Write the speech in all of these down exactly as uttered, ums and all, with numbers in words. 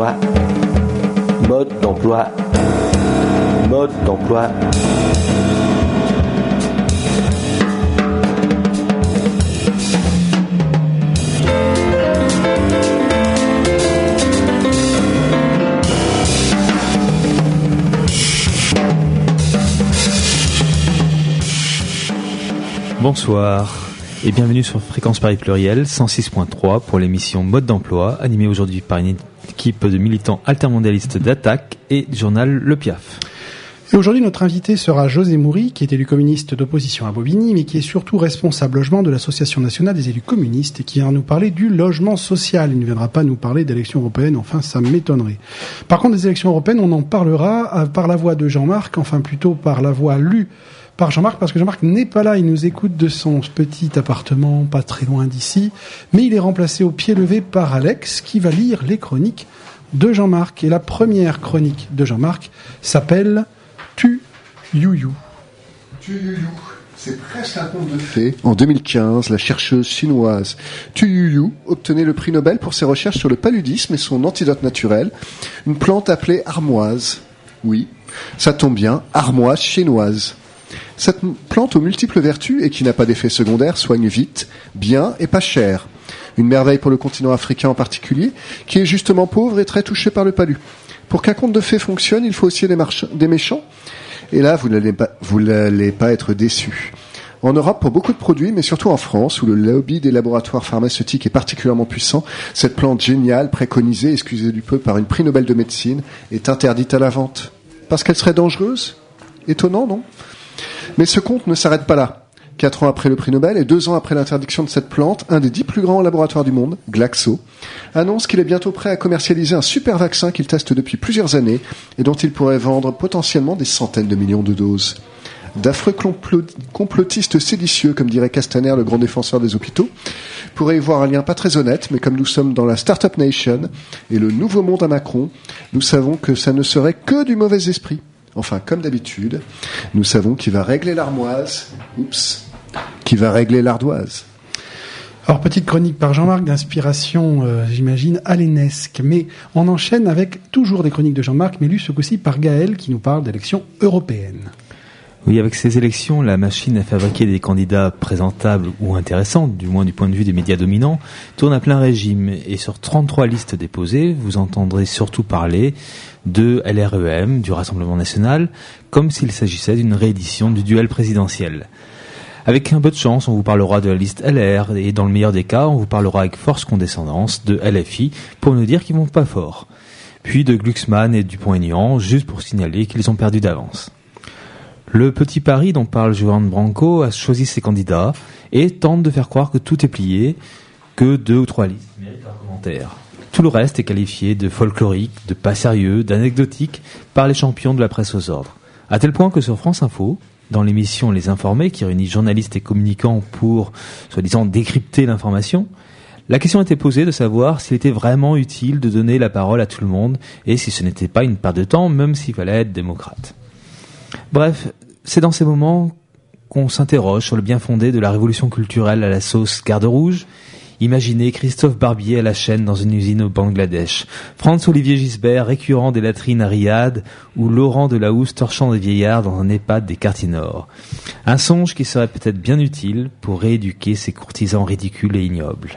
d'emploi, mode d'emploi, mode d'emploi. Bonsoir et bienvenue sur Fréquence Paris Pluriel cent six point trois pour l'émission Mode d'emploi, animée aujourd'hui par une équipe de militants altermondialistes d'Attaque et du journal Le Piaf. Et aujourd'hui, notre invité sera José Moury, qui est élu communiste d'opposition à Bobigny, mais qui est surtout responsable logement de l'Association nationale des élus communistes et qui vient nous parler du logement social. Il ne viendra pas nous parler d'élections européennes, enfin ça m'étonnerait. Par contre, des élections européennes, on en parlera par la voix de Jean-Marc, enfin plutôt par la voix lue par Jean-Marc, parce que Jean-Marc n'est pas là, il nous écoute de son petit appartement pas très loin d'ici, mais il est remplacé au pied levé par Alex, qui va lire les chroniques de Jean-Marc. Et la première chronique de Jean-Marc s'appelle Tu You You. Tu You You, c'est presque un conte de fées. En deux mille quinze, la chercheuse chinoise Tu You You obtenait le prix Nobel pour ses recherches sur le paludisme et son antidote naturel, une plante appelée armoise. Oui, ça tombe bien, armoise chinoise. Cette plante aux multiples vertus et qui n'a pas d'effet secondaire soigne vite, bien et pas cher. Une merveille pour le continent africain en particulier, qui est justement pauvre et très touché par le palu. Pour qu'un conte de fées fonctionne, il faut aussi des, march- des méchants. Et là, vous n'allez pas, vous n'allez pas être déçus. En Europe, pour beaucoup de produits, mais surtout en France, où le lobby des laboratoires pharmaceutiques est particulièrement puissant, cette plante géniale, préconisée, excusez du peu, par une prix Nobel de médecine, est interdite à la vente. Parce qu'elle serait dangereuse ? Étonnant, non ? Mais ce conte ne s'arrête pas là. Quatre ans après le prix Nobel et deux ans après l'interdiction de cette plante, un des dix plus grands laboratoires du monde, Glaxo, annonce qu'il est bientôt prêt à commercialiser un super vaccin qu'il teste depuis plusieurs années et dont il pourrait vendre potentiellement des centaines de millions de doses. D'affreux complotistes séditieux, comme dirait Castaner, le grand défenseur des hôpitaux, pourraient y voir un lien pas très honnête, mais comme nous sommes dans la Startup Nation et le nouveau monde à Macron, nous savons que ça ne serait que du mauvais esprit. Enfin, comme d'habitude, nous savons qui va régler l'armoise, oups, qui va régler l'ardoise. Alors, petite chronique par Jean-Marc d'inspiration, euh, j'imagine, alénesque. Mais on enchaîne avec toujours des chroniques de Jean-Marc, mais lues ce coup-ci par Gaël, qui nous parle d'élections européennes. Oui, avec ces élections, la machine à fabriquer des candidats présentables ou intéressants, du moins du point de vue des médias dominants, tourne à plein régime. Et sur trente-trois listes déposées, vous entendrez surtout parler de L R E M, du Rassemblement National, comme s'il s'agissait d'une réédition du duel présidentiel. Avec un peu de chance, on vous parlera de la liste L R, et dans le meilleur des cas, on vous parlera avec force condescendance de L F I, pour nous dire qu'ils vont pas fort. Puis de Glucksmann et Dupont-Aignan, juste pour signaler qu'ils ont perdu d'avance. Le petit Paris dont parle Juan Branco a choisi ses candidats et tente de faire croire que tout est plié, que deux ou trois listes méritent un commentaire. Tout le reste est qualifié de folklorique, de pas sérieux, d'anecdotique par les champions de la presse aux ordres. À tel point que sur France Info, dans l'émission Les Informés, qui réunit journalistes et communicants pour, soi-disant, décrypter l'information, la question était posée de savoir s'il était vraiment utile de donner la parole à tout le monde et si ce n'était pas une perte de temps, même s'il fallait être démocrate. Bref, c'est dans ces moments qu'on s'interroge sur le bien fondé de la révolution culturelle à la sauce garde rouge. Imaginez Christophe Barbier à la chaîne dans une usine au Bangladesh, Franz-Olivier Gisbert récurrent des latrines à Riyad, ou Laurent Delahousse torchant des vieillards dans un EHPAD des quartiers nord. Un songe qui serait peut-être bien utile pour rééduquer ces courtisans ridicules et ignobles.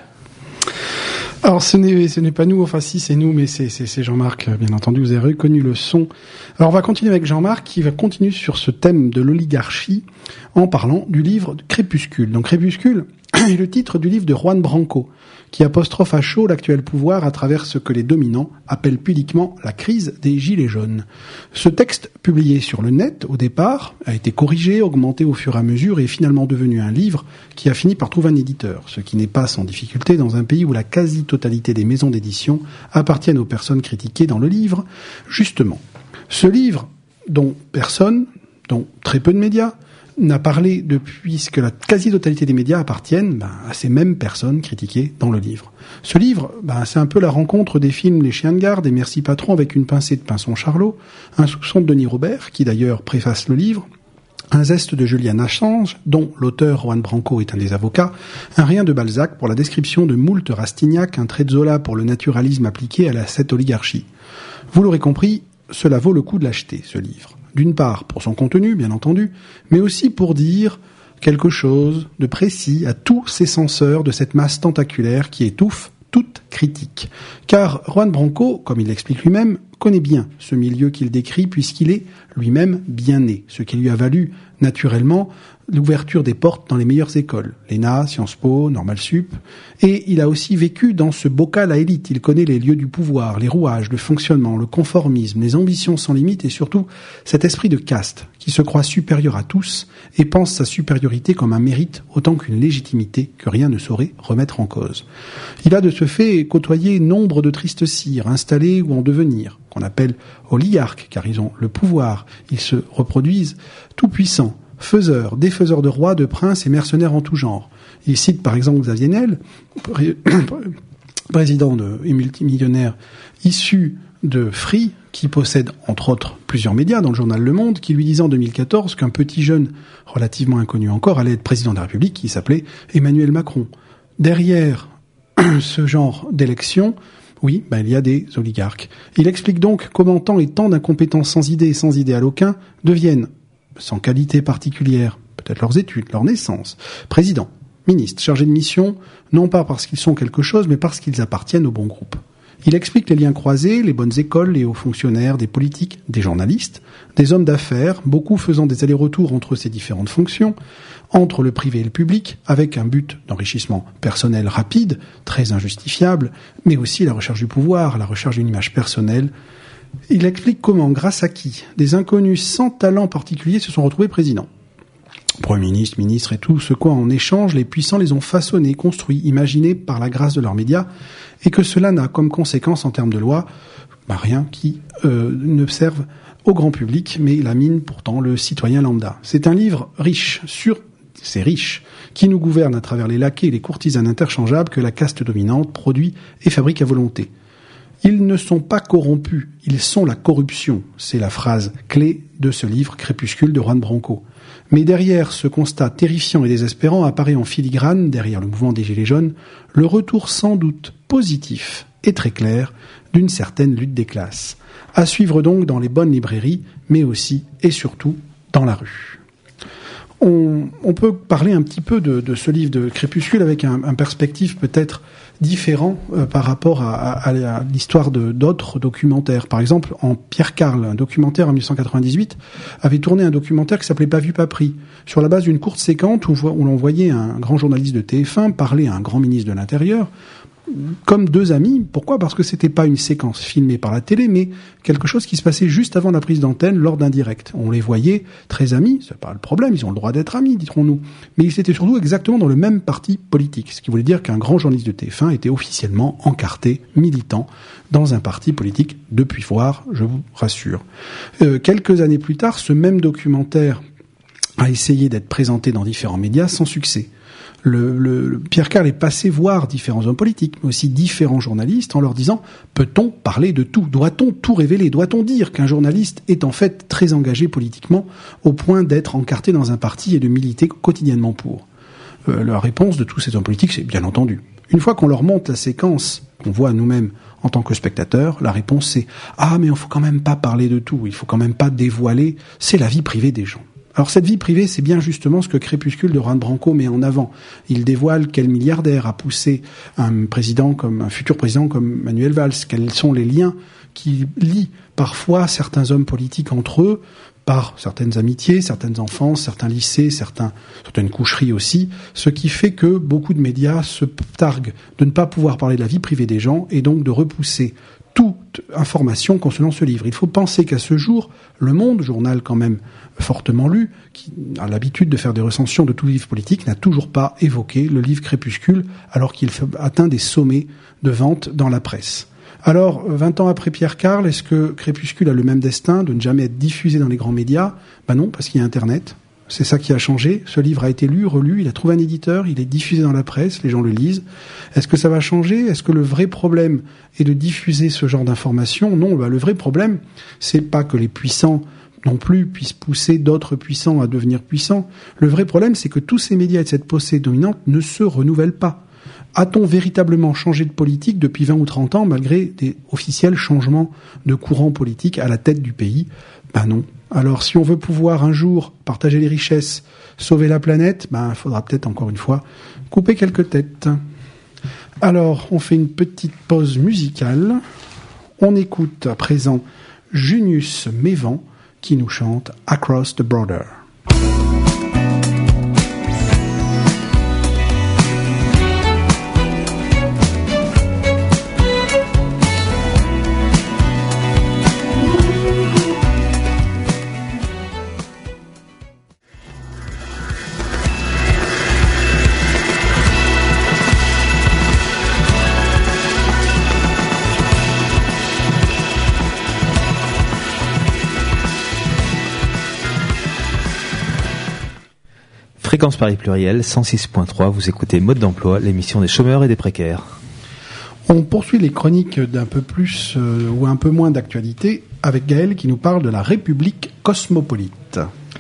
Alors ce n'est, ce n'est pas nous, enfin si c'est nous, mais c'est, c'est, c'est Jean-Marc, bien entendu, vous avez reconnu le son. Alors on va continuer avec Jean-Marc qui va continuer sur ce thème de l'oligarchie en parlant du livre Crépuscule. Donc Crépuscule est le titre du livre de Juan Branco, qui apostrophe à chaud l'actuel pouvoir à travers ce que les dominants appellent pudiquement la crise des gilets jaunes. Ce texte, publié sur le net au départ, a été corrigé, augmenté au fur et à mesure et est finalement devenu un livre qui a fini par trouver un éditeur, ce qui n'est pas sans difficulté dans un pays où la quasi-totalité des maisons d'édition appartiennent aux personnes critiquées dans le livre. Justement, ce livre dont personne, dont très peu de médias, n'a parlé depuis que la quasi-totalité des médias appartiennent ben, à ces mêmes personnes critiquées dans le livre. Ce livre, ben, c'est un peu la rencontre des films Les Chiens de garde et Merci Patron avec une pincée de Pinson Charlot, un soupçon de Denis Robert, qui d'ailleurs préface le livre, Un zeste de Julian Assange, dont l'auteur Juan Branco est un des avocats, un rien de Balzac pour la description de moult Rastignac, un trait de Zola pour le naturalisme appliqué à la cette oligarchie. Vous l'aurez compris, cela vaut le coup de l'acheter, ce livre. D'une part, pour son contenu, bien entendu, mais aussi pour dire quelque chose de précis à tous ces censeurs de cette masse tentaculaire qui étouffe toute critique. Car Juan Branco, comme il l'explique lui-même, connaît bien ce milieu qu'il décrit puisqu'il est lui-même bien né, ce qui lui a valu naturellement l'ouverture des portes dans les meilleures écoles, l'E N A, Sciences Po, Normal Sup, et il a aussi vécu dans ce bocal à élite. Il connaît les lieux du pouvoir, les rouages, le fonctionnement, le conformisme, les ambitions sans limite et surtout cet esprit de caste qui se croit supérieur à tous et pense sa supériorité comme un mérite autant qu'une légitimité que rien ne saurait remettre en cause. Il a de ce fait côtoyé nombre de tristes cires, installés ou en devenir, qu'on appelle oligarques, car ils ont le pouvoir, ils se reproduisent tout puissants, faiseurs, défaiseurs de rois, de princes et mercenaires en tout genre. Il cite par exemple Xavier Niel, pré- président de, et multimillionnaire issu de Free, qui possède entre autres plusieurs médias, dans le journal Le Monde, qui lui disait en deux mille quatorze qu'un petit jeune relativement inconnu encore allait être président de la République, qui s'appelait Emmanuel Macron. Derrière ce genre d'élection, oui, ben, il y a des oligarques. Il explique donc comment tant et tant d'incompétents sans idée et sans idéal aucun deviennent, sans qualité particulière, peut-être leurs études, leur naissance, présidents, ministres, chargés de mission, non pas parce qu'ils sont quelque chose, mais parce qu'ils appartiennent au bon groupe. Il explique les liens croisés, les bonnes écoles, les hauts fonctionnaires, des politiques, des journalistes, des hommes d'affaires, beaucoup faisant des allers-retours entre ces différentes fonctions, entre le privé et le public, avec un but d'enrichissement personnel rapide, très injustifiable, mais aussi la recherche du pouvoir, la recherche d'une image personnelle. Il explique comment, grâce à qui, des inconnus sans talent particulier se sont retrouvés présidents. Premier ministre, ministre et tout, ce quoi en échange les puissants les ont façonnés, construits, imaginés par la grâce de leurs médias, et que cela n'a comme conséquence en termes de loi, bah rien qui euh, ne serve au grand public, mais lamine pourtant le citoyen lambda. C'est un livre riche, sur ces riches, qui nous gouvernent à travers les laquais et les courtisanes interchangeables que la caste dominante produit et fabrique à volonté. Ils ne sont pas corrompus, ils sont la corruption. C'est la phrase clé de ce livre Crépuscule de Juan Branco. Mais derrière ce constat terrifiant et désespérant apparaît en filigrane, derrière le mouvement des Gilets jaunes, le retour sans doute positif et très clair d'une certaine lutte des classes. À suivre donc dans les bonnes librairies, mais aussi et surtout dans la rue. On, on peut parler un petit peu de, de ce livre de Crépuscule avec un, un perspective peut-être différent euh, par rapport à, à, à l'histoire de, d'autres documentaires. Par exemple, en Pierre Carl, un documentaire en dix-neuf cent quatre-vingt-dix-huit, avait tourné un documentaire qui s'appelait Pas vu, pas pris, sur la base d'une courte séquence où, où l'on voyait un grand journaliste de T F un parler à un grand ministre de l'Intérieur, comme deux amis. Pourquoi ? Parce que c'était pas une séquence filmée par la télé, mais quelque chose qui se passait juste avant la prise d'antenne lors d'un direct. On les voyait très amis, c'est pas le problème, ils ont le droit d'être amis, dirons-nous. Mais ils étaient surtout exactement dans le même parti politique, ce qui voulait dire qu'un grand journaliste de T F un était officiellement encarté, militant, dans un parti politique depuis voir, je vous rassure. Euh, quelques années plus tard, ce même documentaire a essayé d'être présenté dans différents médias sans succès. Le, le, le Pierre Carl est passé voir différents hommes politiques, mais aussi différents journalistes, en leur disant « Peut-on parler de tout ? Doit-on tout révéler ? Doit-on dire qu'un journaliste est en fait très engagé politiquement au point d'être encarté dans un parti et de militer quotidiennement pour ?» euh, La réponse de tous ces hommes politiques, c'est bien entendu. Une fois qu'on leur montre la séquence qu'on voit nous-mêmes en tant que spectateurs, la réponse c'est « Ah, mais il ne faut quand même pas parler de tout, il faut quand même pas dévoiler, c'est la vie privée des gens. » Alors cette vie privée, c'est bien justement ce que Crépuscule de Juan Branco met en avant. Il dévoile quel milliardaire a poussé un président comme un futur président comme Manuel Valls, quels sont les liens qui lient parfois certains hommes politiques entre eux par certaines amitiés, certaines enfances, certains lycées, certains, certaines coucheries aussi, ce qui fait que beaucoup de médias se targuent de ne pas pouvoir parler de la vie privée des gens et donc de repousser toute information concernant ce livre. Il faut penser qu'à ce jour, Le Monde, journal quand même fortement lu, qui a l'habitude de faire des recensions de tout livre politique, n'a toujours pas évoqué le livre Crépuscule, alors qu'il atteint des sommets de vente dans la presse. Alors, vingt ans après Pierre Carl, est-ce que Crépuscule a le même destin de ne jamais être diffusé dans les grands médias ? Ben non, parce qu'il y a Internet. C'est ça qui a changé. Ce livre a été lu, relu, il a trouvé un éditeur, il est diffusé dans la presse, les gens le lisent. Est-ce que ça va changer ? Est-ce que le vrai problème est de diffuser ce genre d'informations ? Non, bah, le vrai problème, c'est pas que les puissants non plus puisse pousser d'autres puissants à devenir puissants. Le vrai problème, c'est que tous ces médias et cette pensée dominante ne se renouvellent pas. A-t-on véritablement changé de politique depuis vingt ou trente ans, malgré des officiels changements de courant politique à la tête du pays? Ben non. Alors, si on veut pouvoir un jour partager les richesses, sauver la planète, ben, il faudra peut-être encore une fois couper quelques têtes. Alors, on fait une petite pause musicale. On écoute à présent Junius Mévan qui nous chante Across the Border. Fréquence Paris Pluriel, cent six point trois, vous écoutez Mode d'emploi, l'émission des chômeurs et des précaires. On poursuit les chroniques d'un peu plus euh, ou un peu moins d'actualité avec Gaël qui nous parle de la République cosmopolite.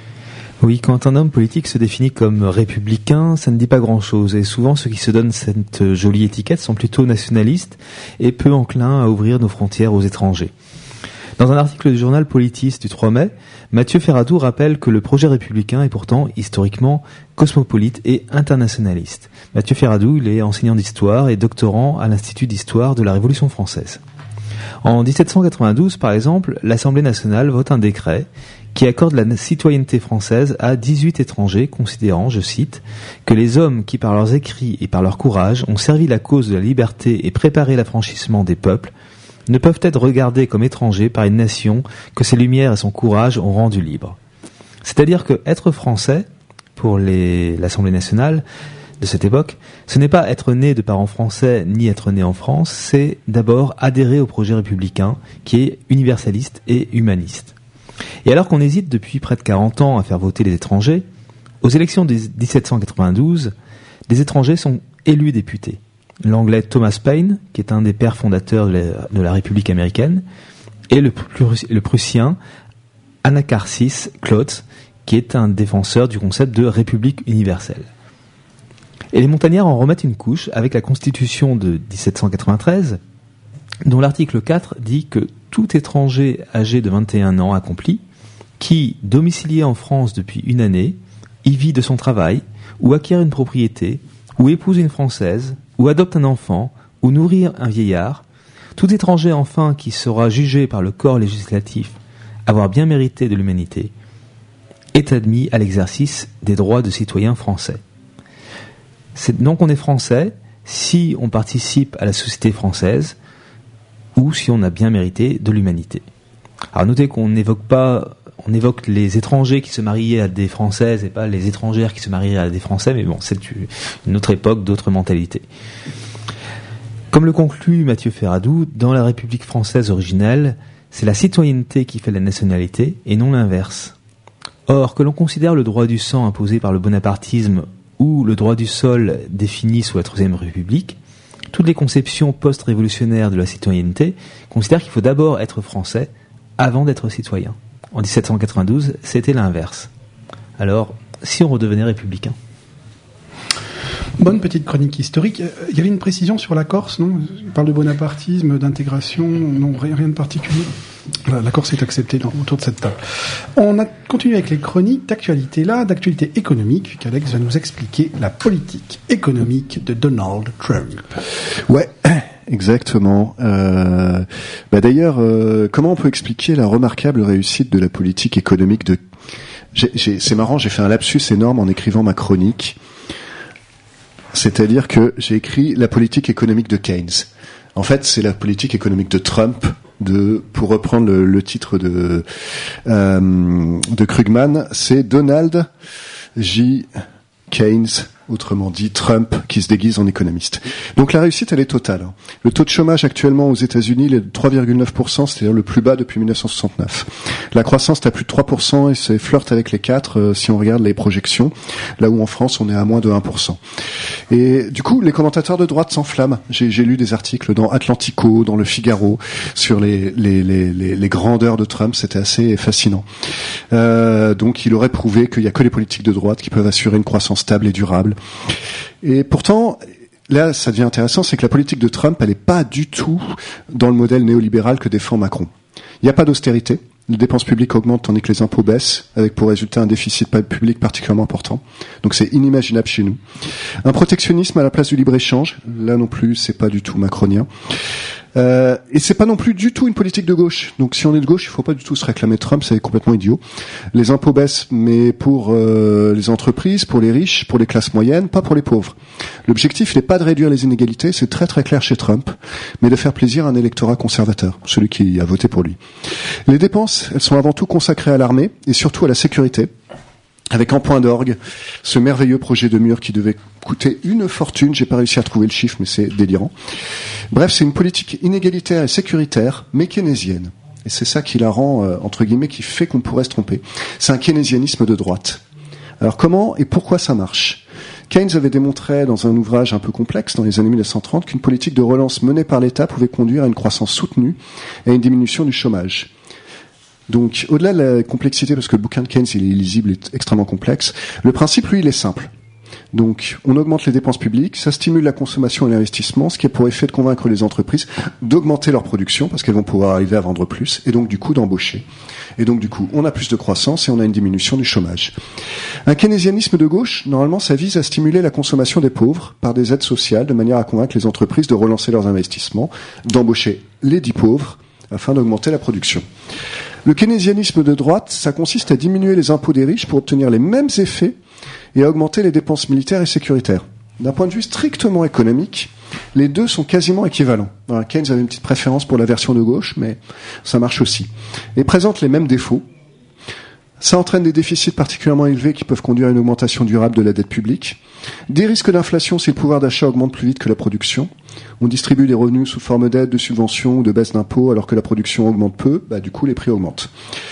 Oui, quand un homme politique se définit comme républicain, ça ne dit pas grand-chose. Et souvent, ceux qui se donnent cette jolie étiquette sont plutôt nationalistes et peu enclins à ouvrir nos frontières aux étrangers. Dans un article du journal Politis du trois mai, Mathieu Ferradou rappelle que le projet républicain est pourtant, historiquement, cosmopolite et internationaliste. Mathieu Ferradou, il est enseignant d'histoire et doctorant à l'Institut d'histoire de la Révolution française. En dix-sept cent quatre-vingt-douze, par exemple, l'Assemblée nationale vote un décret qui accorde la citoyenneté française à dix-huit étrangers, considérant, je cite, que les hommes qui, par leurs écrits et par leur courage, ont servi la cause de la liberté et préparé l'affranchissement des peuples, ne peuvent être regardés comme étrangers par une nation que ses lumières et son courage ont rendu libre. C'est-à-dire que être français, pour les, l'Assemblée nationale de cette époque, ce n'est pas être né de parents français ni être né en France, c'est d'abord adhérer au projet républicain qui est universaliste et humaniste. Et alors qu'on hésite depuis près de quarante ans à faire voter les étrangers, aux élections de dix-sept cent quatre-vingt-douze, des étrangers sont élus députés. L'anglais Thomas Paine, qui est un des pères fondateurs de la, de la République américaine, et le, le prussien Anacharsis Clotz, qui est un défenseur du concept de République universelle. Et les montagnards en remettent une couche avec la Constitution de dix-sept cent quatre-vingt-treize, dont l'article quatre dit que tout étranger âgé de vingt et un ans accompli, qui, domicilié en France depuis une année, y vit de son travail, ou acquiert une propriété, ou épouse une Française, ou adopte un enfant, ou nourrit un vieillard, tout étranger enfin qui sera jugé par le corps législatif avoir bien mérité de l'humanité, est admis à l'exercice des droits de citoyen français. C'est donc on est français si on participe à la société française ou si on a bien mérité de l'humanité. Alors notez qu'on n'évoque pas, on évoque les étrangers qui se mariaient à des Françaises et pas les étrangères qui se mariaient à des Français, mais bon, c'est une autre époque, d'autres mentalités. Comme le conclut Mathieu Ferradou, dans la République française originelle, c'est la citoyenneté qui fait la nationalité et non l'inverse. Or, que l'on considère le droit du sang imposé par le bonapartisme ou le droit du sol défini sous la Troisième République, toutes les conceptions post-révolutionnaires de la citoyenneté considèrent qu'il faut d'abord être français avant d'être citoyen. En dix-sept cent quatre-vingt-douze, c'était l'inverse. Alors, si on redevenait républicain? Bonne petite chronique historique. Il y avait une précision sur la Corse, non? On parle de bonapartisme, d'intégration, non, rien de particulier. La Corse est acceptée dans, autour de cette table. On a continué avec les chroniques d'actualité là, d'actualité économique, qu'Alex va nous expliquer la politique économique de Donald Trump. Ouais, exactement. Euh, bah d'ailleurs, euh, comment on peut expliquer la remarquable réussite de la politique économique de... J'ai, j'ai, c'est marrant, j'ai fait un lapsus énorme en écrivant ma chronique. C'est-à-dire que j'ai écrit la politique économique de Keynes. En fait, c'est la politique économique de Trump, de, pour reprendre le, le titre de, euh, de Krugman, c'est Donald J. Keynes Autrement dit, Trump qui se déguise en économiste. Donc la réussite, elle est totale. Le taux de chômage actuellement aux États-Unis, il est de trois virgule neuf pour cent, c'est-à-dire le plus bas depuis mille neuf cent soixante-neuf. La croissance est à plus de trois pour cent et c'est flirte avec les quatre euh, si on regarde les projections, là où en France, on est à moins de un pour cent. Et du coup, les commentateurs de droite s'enflamment. J'ai, j'ai lu des articles dans Atlantico, dans Le Figaro, sur les, les, les, les, les grandeurs de Trump, c'était assez fascinant. Euh, donc il aurait prouvé qu'il n'y a que les politiques de droite qui peuvent assurer une croissance stable et durable. Et pourtant, là, ça devient intéressant, c'est que la politique de Trump, elle n'est pas du tout dans le modèle néolibéral que défend Macron. Il n'y a pas d'austérité. Les dépenses publiques augmentent tandis que les impôts baissent, avec pour résultat un déficit public particulièrement important. Donc c'est inimaginable chez nous. Un protectionnisme à la place du libre-échange, là non plus, c'est pas du tout macronien. Euh, et c'est pas non plus du tout une politique de gauche. Donc si on est de gauche, il faut pas du tout se réclamer de Trump, c'est complètement idiot. Les impôts baissent, mais pour euh, les entreprises, pour les riches, pour les classes moyennes, pas pour les pauvres. L'objectif n'est pas de réduire les inégalités, c'est très très clair chez Trump, mais de faire plaisir à un électorat conservateur, celui qui a voté pour lui. Les dépenses, elles sont avant tout consacrées à l'armée et surtout à la sécurité. Avec en point d'orgue ce merveilleux projet de mur qui devait coûter une fortune. J'ai pas réussi à trouver le chiffre, mais c'est délirant. Bref, c'est une politique inégalitaire et sécuritaire, mais keynésienne. Et c'est ça qui la rend, euh, entre guillemets, qui fait qu'on pourrait se tromper. C'est un keynésianisme de droite. Alors comment et pourquoi ça marche ? Keynes avait démontré dans un ouvrage un peu complexe dans les années mille neuf cent trente qu'une politique de relance menée par l'État pouvait conduire à une croissance soutenue et à une diminution du chômage. Donc, au-delà de la complexité, parce que le bouquin de Keynes, il est illisible et extrêmement complexe, le principe, lui, il est simple. Donc, on augmente les dépenses publiques, ça stimule la consommation et l'investissement, ce qui a pour effet de convaincre les entreprises d'augmenter leur production, parce qu'elles vont pouvoir arriver à vendre plus, et donc, du coup, d'embaucher. Et donc, du coup, on a plus de croissance et on a une diminution du chômage. Un keynésianisme de gauche, normalement, ça vise à stimuler la consommation des pauvres par des aides sociales, de manière à convaincre les entreprises de relancer leurs investissements, d'embaucher les dits pauvres, afin d'augmenter la production. Le keynésianisme de droite, ça consiste à diminuer les impôts des riches pour obtenir les mêmes effets et à augmenter les dépenses militaires et sécuritaires. D'un point de vue strictement économique, les deux sont quasiment équivalents. Alors, Keynes avait une petite préférence pour la version de gauche, mais ça marche aussi. Et présente les mêmes défauts. Ça entraîne des déficits particulièrement élevés qui peuvent conduire à une augmentation durable de la dette publique. Des risques d'inflation si le pouvoir d'achat augmente plus vite que la production. On distribue des revenus sous forme d'aide, de subventions ou de baisse d'impôts alors que la production augmente peu, bah, du coup les prix augmentent.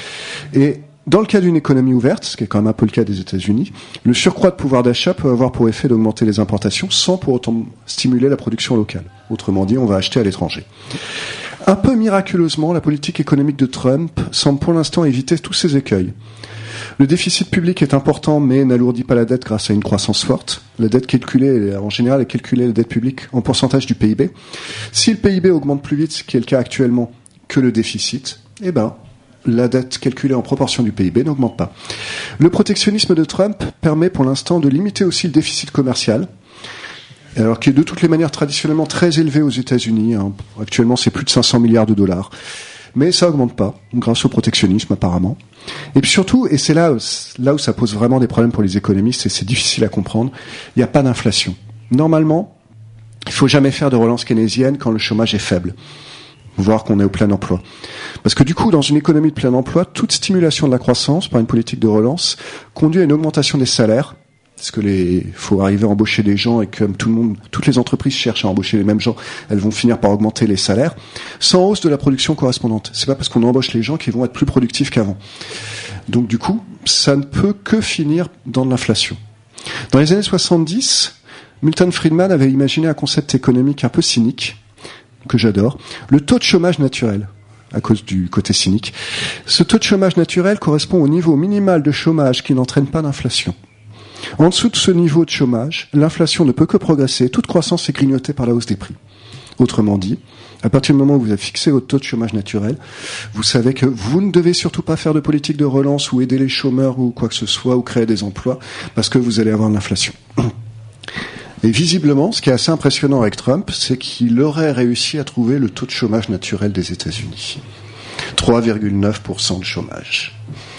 Et dans le cas d'une économie ouverte, ce qui est quand même un peu le cas des États-Unis, le surcroît de pouvoir d'achat peut avoir pour effet d'augmenter les importations sans pour autant stimuler la production locale. Autrement dit, on va acheter à l'étranger. Un peu miraculeusement, la politique économique de Trump semble pour l'instant éviter tous ces écueils. Le déficit public est important, mais n'alourdit pas la dette grâce à une croissance forte. La dette calculée, en général, est calculée, la dette publique, en pourcentage du P I B. Si le P I B augmente plus vite, ce qui est le cas actuellement, que le déficit, eh ben, la dette calculée en proportion du P I B n'augmente pas. Le protectionnisme de Trump permet pour l'instant de limiter aussi le déficit commercial, alors qui est de toutes les manières traditionnellement très élevé aux États-Unis. Hein. Actuellement, c'est plus de cinq cents milliards de dollars. Mais ça augmente pas, grâce au protectionnisme apparemment. Et puis surtout, et c'est là, là où ça pose vraiment des problèmes pour les économistes, et c'est difficile à comprendre, il n'y a pas d'inflation. Normalement, il faut jamais faire de relance keynésienne quand le chômage est faible, voire qu'on est au plein emploi. Parce que du coup, dans une économie de plein emploi, toute stimulation de la croissance par une politique de relance conduit à une augmentation des salaires, parce que les, faut arriver à embaucher des gens et comme tout le monde, toutes les entreprises cherchent à embaucher les mêmes gens, elles vont finir par augmenter les salaires, sans hausse de la production correspondante. C'est pas parce qu'on embauche les gens qu'ils vont être plus productifs qu'avant. Donc du coup, ça ne peut que finir dans de l'inflation. Dans les années soixante-dix, Milton Friedman avait imaginé un concept économique un peu cynique, que j'adore, le taux de chômage naturel, à cause du côté cynique. Ce taux de chômage naturel correspond au niveau minimal de chômage qui n'entraîne pas d'inflation. En dessous de ce niveau de chômage, l'inflation ne peut que progresser, toute croissance est grignotée par la hausse des prix. Autrement dit, à partir du moment où vous avez fixé votre taux de chômage naturel, vous savez que vous ne devez surtout pas faire de politique de relance ou aider les chômeurs ou quoi que ce soit, ou créer des emplois, parce que vous allez avoir de l'inflation. Et visiblement, ce qui est assez impressionnant avec Trump, c'est qu'il aurait réussi à trouver le taux de chômage naturel des États-Unis. trois virgule neuf pour cent de chômage.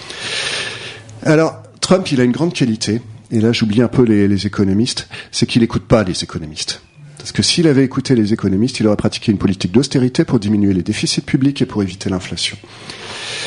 Alors, Trump, il a une grande qualité, et là j'oublie un peu les, les économistes, c'est qu'il n'écoute pas les économistes. Parce que s'il avait écouté les économistes, il aurait pratiqué une politique d'austérité pour diminuer les déficits publics et pour éviter l'inflation.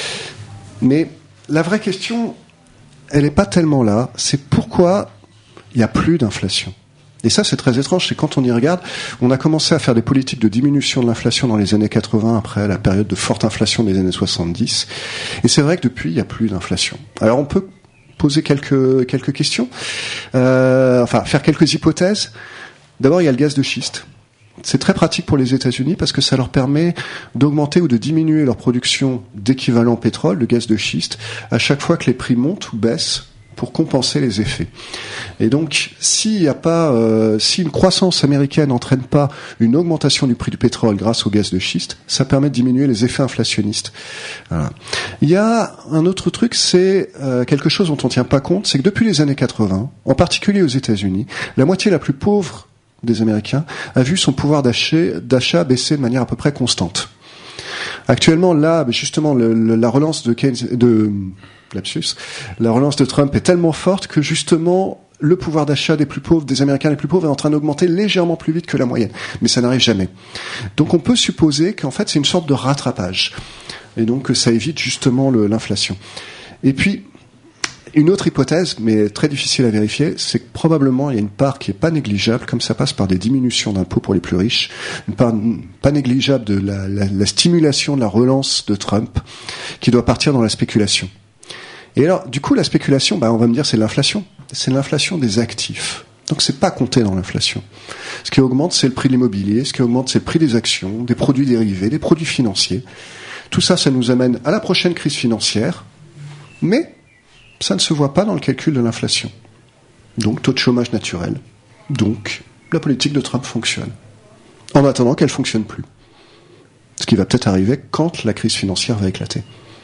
Mais la vraie question, elle n'est pas tellement là, c'est pourquoi il n'y a plus d'inflation. Et ça, c'est très étrange, c'est quand on y regarde, on a commencé à faire des politiques de diminution de l'inflation dans les années quatre-vingts, après la période de forte inflation des années soixante-dix. Et c'est vrai que depuis, il n'y a plus d'inflation. Alors on peut poser quelques, quelques questions, euh, enfin faire quelques hypothèses. D'abord, il y a le gaz de schiste. C'est très pratique pour les États-Unis parce que ça leur permet d'augmenter ou de diminuer leur production d'équivalent pétrole, de gaz de schiste, à chaque fois que les prix montent ou baissent, pour compenser les effets. Et donc, s'il y a pas, euh, si une croissance américaine n'entraîne pas une augmentation du prix du pétrole grâce au gaz de schiste, ça permet de diminuer les effets inflationnistes. Voilà. Il y a un autre truc, c'est euh, quelque chose dont on ne tient pas compte, c'est que depuis les années quatre-vingts, en particulier aux États-Unis, la moitié la plus pauvre des Américains a vu son pouvoir d'achat, d'achat baisser de manière à peu près constante. Actuellement, là, justement, le, le, la relance de Keynes, de lapsus, la relance de Trump est tellement forte que justement le pouvoir d'achat des plus pauvres, des Américains les plus pauvres, est en train d'augmenter légèrement plus vite que la moyenne. Mais ça n'arrive jamais. Donc on peut supposer qu'en fait c'est une sorte de rattrapage. Et donc ça évite justement le, l'inflation. Et puis, une autre hypothèse, mais très difficile à vérifier, c'est que probablement il y a une part qui est pas négligeable, comme ça passe par des diminutions d'impôts pour les plus riches, une part pas négligeable de la, la, la stimulation de la relance de Trump, qui doit partir dans la spéculation. Et alors, du coup, la spéculation, bah, on va me dire, c'est l'inflation. C'est l'inflation des actifs. Donc, c'est pas compté dans l'inflation. Ce qui augmente, c'est le prix de l'immobilier. Ce qui augmente, c'est le prix des actions, des produits dérivés, des produits financiers. Tout ça, ça nous amène à la prochaine crise financière. Mais, ça ne se voit pas dans le calcul de l'inflation. Donc, taux de chômage naturel. Donc, la politique de Trump fonctionne. En attendant qu'elle fonctionne plus. Ce qui va peut-être arriver quand la crise financière va éclater.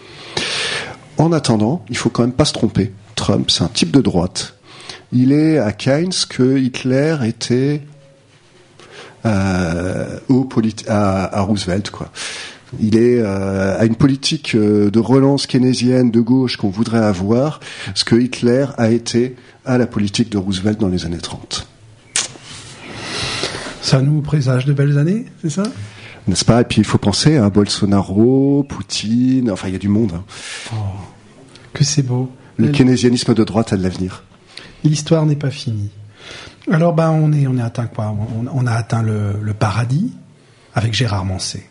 En attendant, il faut quand même pas se tromper. Trump, c'est un type de droite. Il est à Keynes que Hitler était euh, au politi- à, à Roosevelt, quoi. Il est euh, à une politique de relance keynésienne de gauche qu'on voudrait avoir, ce que Hitler a été à la politique de Roosevelt dans les années trente. Ça nous présage de belles années, c'est ça ? N'est-ce pas ? Et puis il faut penser à Bolsonaro, Poutine, enfin il y a du monde. Hein. Oh, que c'est beau. Le keynésianisme de droite a de l'avenir. L'histoire n'est pas finie. Alors ben on est on est atteint quoi ? On, on a atteint le, le paradis avec Gérard Manset.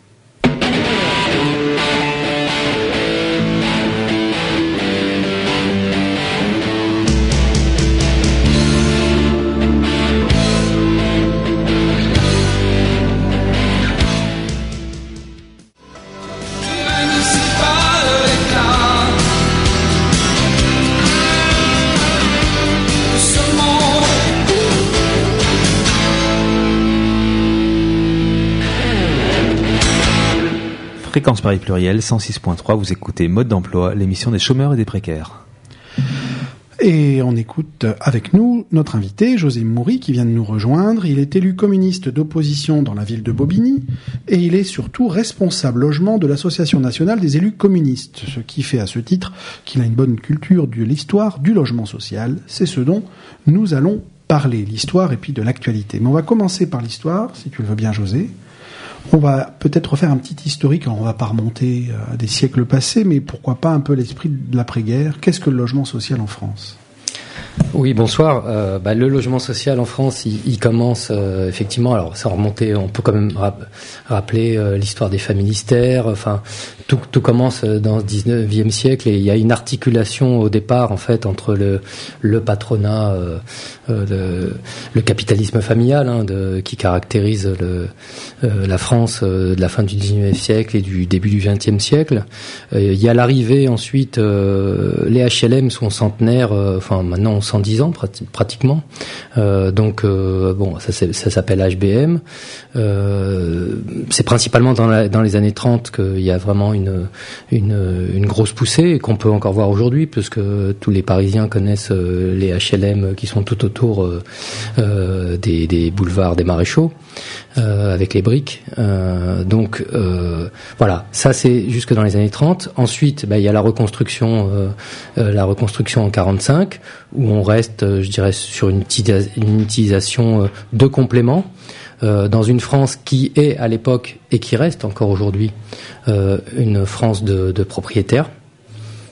Fréquence Paris Pluriel, cent six point trois, vous écoutez Mode d'emploi, l'émission des chômeurs et des précaires. Et on écoute avec nous notre invité, José Moury, qui vient de nous rejoindre. Il est élu communiste d'opposition dans la ville de Bobigny et il est surtout responsable logement de l'Association nationale des élus communistes, ce qui fait à ce titre qu'il a une bonne culture de l'histoire du logement social. C'est ce dont nous allons parler, l'histoire et puis de l'actualité. Mais on va commencer par l'histoire, si tu le veux bien, José. On va peut-être refaire un petit historique, alors on va pas remonter à des siècles passés, mais pourquoi pas un peu l'esprit de l'après-guerre. Qu'est-ce que le logement social en France ? Oui, bonsoir. Euh, bah, le logement social en France, il, il commence euh, effectivement. Alors, ça remonter, on peut quand même rap- rappeler euh, l'histoire des familistères. Enfin, tout, tout commence dans le dix-neuvième siècle et il y a une articulation au départ en fait entre le, le patronat, euh, euh, le, le capitalisme familial hein, de, qui caractérise le, euh, la France euh, de la fin du dix-neuvième siècle et du début du vingtième siècle. Euh, il y a l'arrivée ensuite, euh, les H L M sont centenaires. Euh, enfin, maintenant cent dix ans prat- pratiquement. Euh, donc euh, bon, ça, ça s'appelle H B M. Euh, c'est principalement dans, la, dans les années trente qu'il y a vraiment une, une, une grosse poussée et qu'on peut encore voir aujourd'hui, puisque tous les Parisiens connaissent euh, les H L M qui sont tout autour euh, euh, des, des boulevards des Maréchaux. Euh, avec les briques. Euh, donc euh, voilà, ça c'est jusque dans les années trente. Ensuite, bah, il y a la reconstruction, euh, euh, la reconstruction en quarante-cinq, où on reste, euh, je dirais, sur une, utilisa- une utilisation euh, de compléments euh, dans une France qui est à l'époque et qui reste encore aujourd'hui euh, une France de, de propriétaires.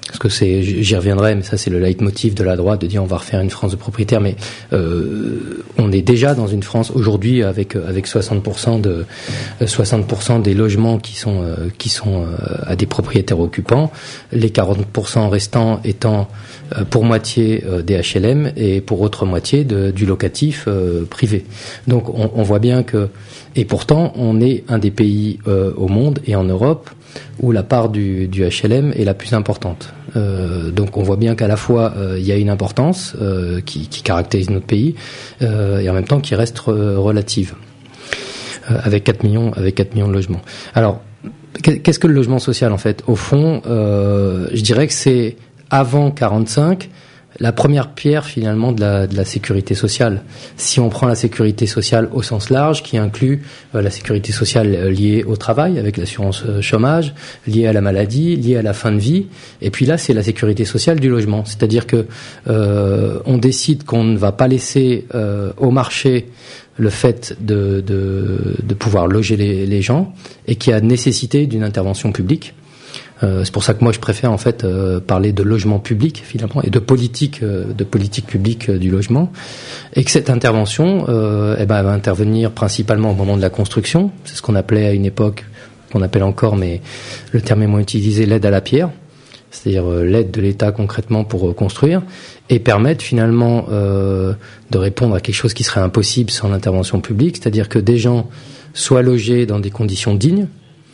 parce que c'est, j'y reviendrai, mais ça c'est le leitmotiv de la droite de dire on va refaire une France de propriétaires, mais euh, on est déjà dans une France aujourd'hui avec avec soixante pour cent de soixante pour cent des logements qui sont euh, qui sont euh, à des propriétaires occupants, les quarante pour cent restants étant euh, pour moitié euh, des H L M et pour autre moitié de, du locatif euh, privé. Donc on, on voit bien que, et pourtant on est un des pays euh, au monde et en Europe où la part du, du H L M est la plus importante. Euh, donc on voit bien qu'à la fois il euh, y a une importance euh, qui, qui caractérise notre pays euh, et en même temps qui reste euh, relative euh, avec quatre millions avec quatre millions de logements. Alors qu'est-ce que le logement social en fait? Au fond, euh, je dirais que c'est avant quarante-cinq la première pierre finalement de la, de la sécurité sociale. Si on prend la sécurité sociale au sens large, qui inclut euh, la sécurité sociale liée au travail, avec l'assurance chômage, liée à la maladie, liée à la fin de vie, et puis là c'est la sécurité sociale du logement. C'est-à-dire que euh, on décide qu'on ne va pas laisser euh, au marché le fait de, de, de pouvoir loger les, les gens, et qu'il y a nécessité d'une intervention publique. Euh, c'est pour ça que moi je préfère en fait euh, parler de logement public finalement et de politique euh, de politique publique euh, du logement, et que cette intervention euh, eh ben, elle va intervenir principalement au moment de la construction. C'est ce qu'on appelait à une époque, qu'on appelle encore, mais le terme est moins utilisé, l'aide à la pierre, c'est-à-dire euh, l'aide de l'État concrètement pour euh, construire, et permettre finalement euh, de répondre à quelque chose qui serait impossible sans l'intervention publique, c'est-à-dire que des gens soient logés dans des conditions dignes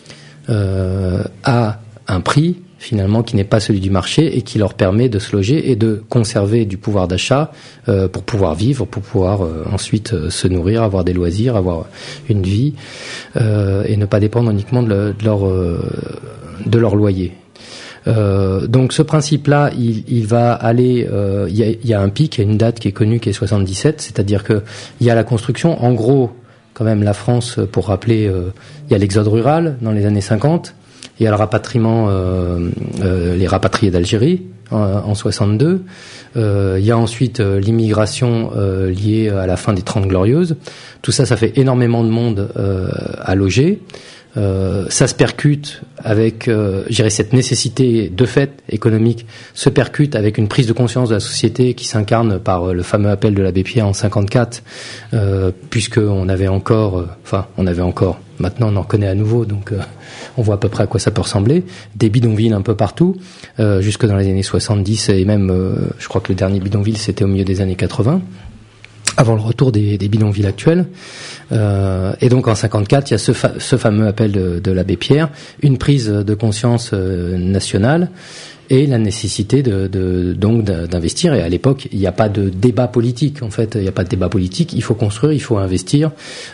euh, à un prix finalement qui n'est pas celui du marché et qui leur permet de se loger et de conserver du pouvoir d'achat euh, pour pouvoir vivre, pour pouvoir euh, ensuite euh, se nourrir, avoir des loisirs, avoir une vie euh, et ne pas dépendre uniquement de, le, de leur euh, de leur loyer. Euh, donc ce principe-là, il, il va aller. Euh, il y a, il y a un pic, il y a une date qui est connue, qui est soixante-dix-sept, c'est-à-dire que il y a la construction. En gros, quand même, la France, pour rappeler, euh, il y a l'exode rural dans les années cinquante. Il y a le rapatriement, euh, euh, les rapatriés d'Algérie en, en soixante-deux. Euh, il y a ensuite euh, l'immigration euh, liée à la fin des Trente Glorieuses. Tout ça, ça fait énormément de monde euh, à loger. Euh, ça se percute avec, euh, je dirais, cette nécessité de fait économique se percute avec une prise de conscience de la société qui s'incarne par le fameux appel de l'abbé Pierre en cinquante-quatre, euh, puisque on avait encore, euh, enfin, on avait encore. Maintenant, on en connaît à nouveau, donc euh, on voit à peu près à quoi ça peut ressembler. Des bidonvilles un peu partout, euh, jusque dans les années soixante-dix, et même, euh, je crois que le dernier bidonville, c'était au milieu des années quatre-vingts, avant le retour des, des bidonvilles actuels. Euh, et donc en cinquante-quatre, il y a ce, fa- ce fameux appel de, de l'abbé Pierre, une prise de conscience euh, nationale, et la nécessité de, de donc d'investir. Et à l'époque, il n'y a pas de débat politique. En fait, il n'y a pas de débat politique. Il faut construire, il faut investir.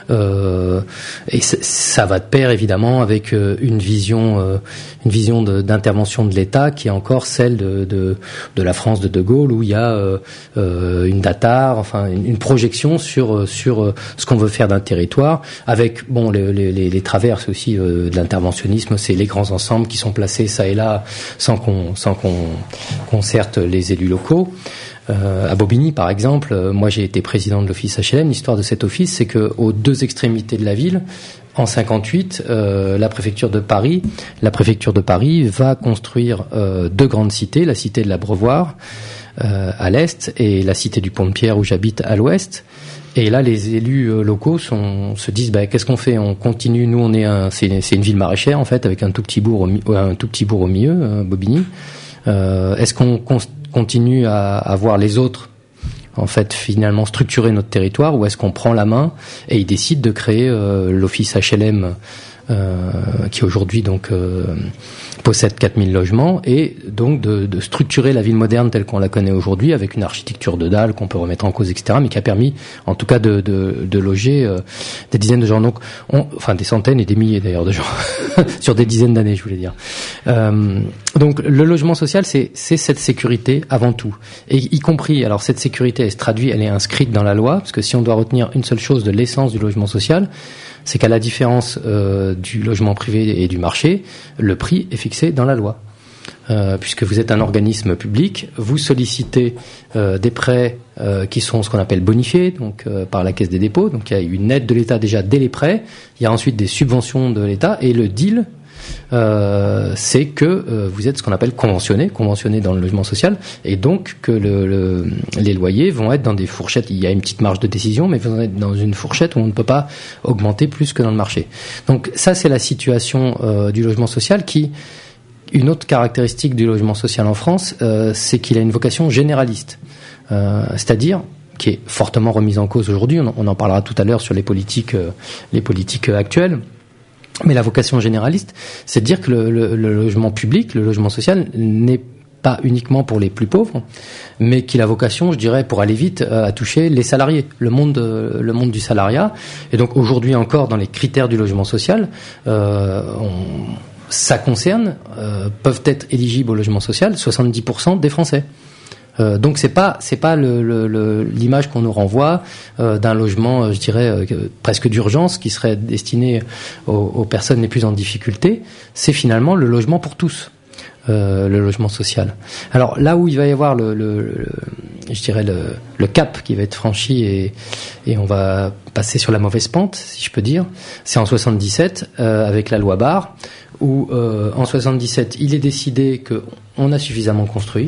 Euh, et ça va de pair évidemment avec une vision, euh, une vision de, d'intervention de l'État qui est encore celle de, de, de la France de De Gaulle, où il y a euh, euh, une datar, enfin une, une projection sur sur ce qu'on veut faire d'un territoire. Avec bon les, les, les traverses aussi euh, de l'interventionnisme, c'est les grands ensembles qui sont placés ça et là sans qu'on sans qu'on concerte les élus locaux. Euh, à Bobigny, par exemple, euh, moi j'ai été président de l'office H L M. L'histoire de cet office, c'est que aux deux extrémités de la ville, en cinquante-huit, euh, la préfecture de Paris, la préfecture de Paris va construire euh, deux grandes cités, la cité de l'Abreuvoir euh, à l'est et la cité du Pont-de-Pierre où j'habite à l'ouest. Et là, les élus euh, locaux sont, se disent, bah, qu'est-ce qu'on fait? On continue. Nous, on est un, c'est, c'est une ville maraîchère en fait, avec un tout petit bourg, au, un tout petit bourg au milieu, euh, Bobigny. Euh, est-ce qu'on con- continue à, à voir les autres, en fait, finalement structurer notre territoire, ou est-ce qu'on prend la main et ils décident de créer euh, l'office H L M, euh, qui aujourd'hui donc euh, possède quatre mille logements, et donc de, de structurer la ville moderne telle qu'on la connaît aujourd'hui, avec une architecture de dalle qu'on peut remettre en cause, et cetera, mais qui a permis, en tout cas, de, de, de loger euh, des dizaines de gens, donc, on, enfin des centaines et des milliers d'ailleurs de gens, sur des dizaines d'années, je voulais dire. Euh, donc le logement social, c'est, c'est cette sécurité avant tout, et y compris, alors cette sécurité, elle se traduit, elle est inscrite dans la loi, parce que si on doit retenir une seule chose de l'essence du logement social, c'est qu'à la différence euh, du logement privé et du marché, le prix est fixé dans la loi. Euh, puisque vous êtes un organisme public, vous sollicitez euh, des prêts euh, qui sont ce qu'on appelle bonifiés, donc euh, par la Caisse des dépôts. Donc il y a une aide de l'État déjà dès les prêts. Il y a ensuite des subventions de l'État, et le deal, euh, c'est que euh, vous êtes ce qu'on appelle conventionné, conventionné dans le logement social, et donc que le, le, les loyers vont être dans des fourchettes. Il y a une petite marge de décision, mais vont être dans une fourchette où on ne peut pas augmenter plus que dans le marché. Donc ça, c'est la situation euh, du logement social qui... Une autre caractéristique du logement social en France, euh, c'est qu'il a une vocation généraliste, euh, c'est-à-dire qui est fortement remise en cause aujourd'hui. On, on en parlera tout à l'heure sur les politiques, euh, les politiques actuelles. Mais la vocation généraliste, c'est de dire que le, le, le logement public, le logement social, n'est pas uniquement pour les plus pauvres, mais qu'il a vocation, je dirais, pour aller vite, à toucher les salariés, le monde, le monde du salariat. Et donc aujourd'hui encore, dans les critères du logement social, euh, on ça concerne, euh, peuvent être éligibles au logement social soixante-dix pour cent des Français. Euh, donc c'est pas c'est pas le, le, le, l'image qu'on nous renvoie euh, d'un logement, je dirais euh, presque d'urgence qui serait destiné aux, aux personnes les plus en difficulté. C'est finalement le logement pour tous, euh, le logement social. Alors là où il va y avoir le, le, le je dirais le, le cap qui va être franchi et, et on va passer sur la mauvaise pente, si je peux dire, c'est en soixante-dix-sept euh, avec la loi Barre, où euh, en soixante-dix-sept il est décidé qu'on a suffisamment construit,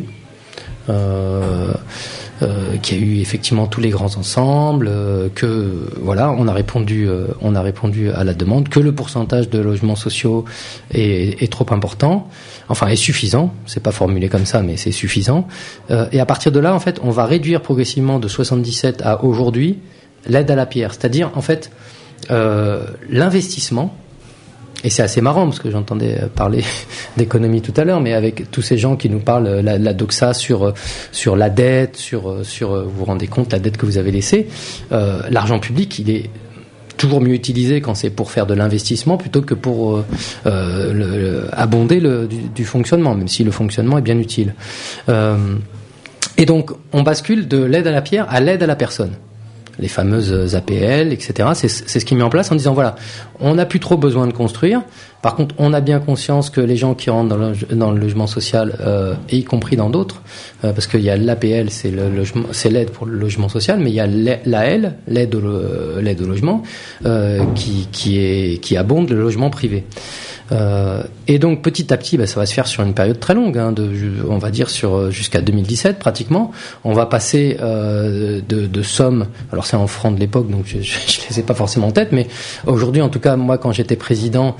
euh, euh, qu'il y a eu effectivement tous les grands ensembles, euh, que voilà, on a répondu, euh, on a répondu à la demande, que le pourcentage de logements sociaux est, est trop important, enfin est suffisant, c'est pas formulé comme ça, mais c'est suffisant. Euh, et à partir de là, en fait, on va réduire progressivement de soixante-dix-sept à aujourd'hui l'aide à la pierre, c'est-à-dire en fait euh, l'investissement. Et c'est assez marrant parce que j'entendais parler d'économie tout à l'heure, mais avec tous ces gens qui nous parlent la, la doxa sur sur la dette, sur sur vous vous rendez compte la dette que vous avez laissée, euh, l'argent public il est toujours mieux utilisé quand c'est pour faire de l'investissement plutôt que pour euh, le, le, abonder le, du, du fonctionnement, même si le fonctionnement est bien utile. Euh, et donc on bascule de l'aide à la pierre à l'aide à la personne. Les fameuses A P L, et cetera. C'est, c'est ce qui est mis en place en disant voilà, on n'a plus trop besoin de construire. Par contre, on a bien conscience que les gens qui rentrent dans le, dans le logement social, euh, et y compris dans d'autres, euh, parce qu'il y a l'A P L, c'est le logement, c'est l'aide pour le logement social, mais il y a l'A L, l'aide au, l'aide au logement, euh, qui, qui est, qui abonde le logement privé. Euh, et donc petit à petit, bah, ça va se faire sur une période très longue, hein, de, on va dire sur jusqu'à deux mille dix-sept pratiquement. On va passer euh, de, de sommes. Alors c'est en francs de l'époque, donc je, je, je les ai pas forcément en tête, mais aujourd'hui, en tout cas, moi quand j'étais président,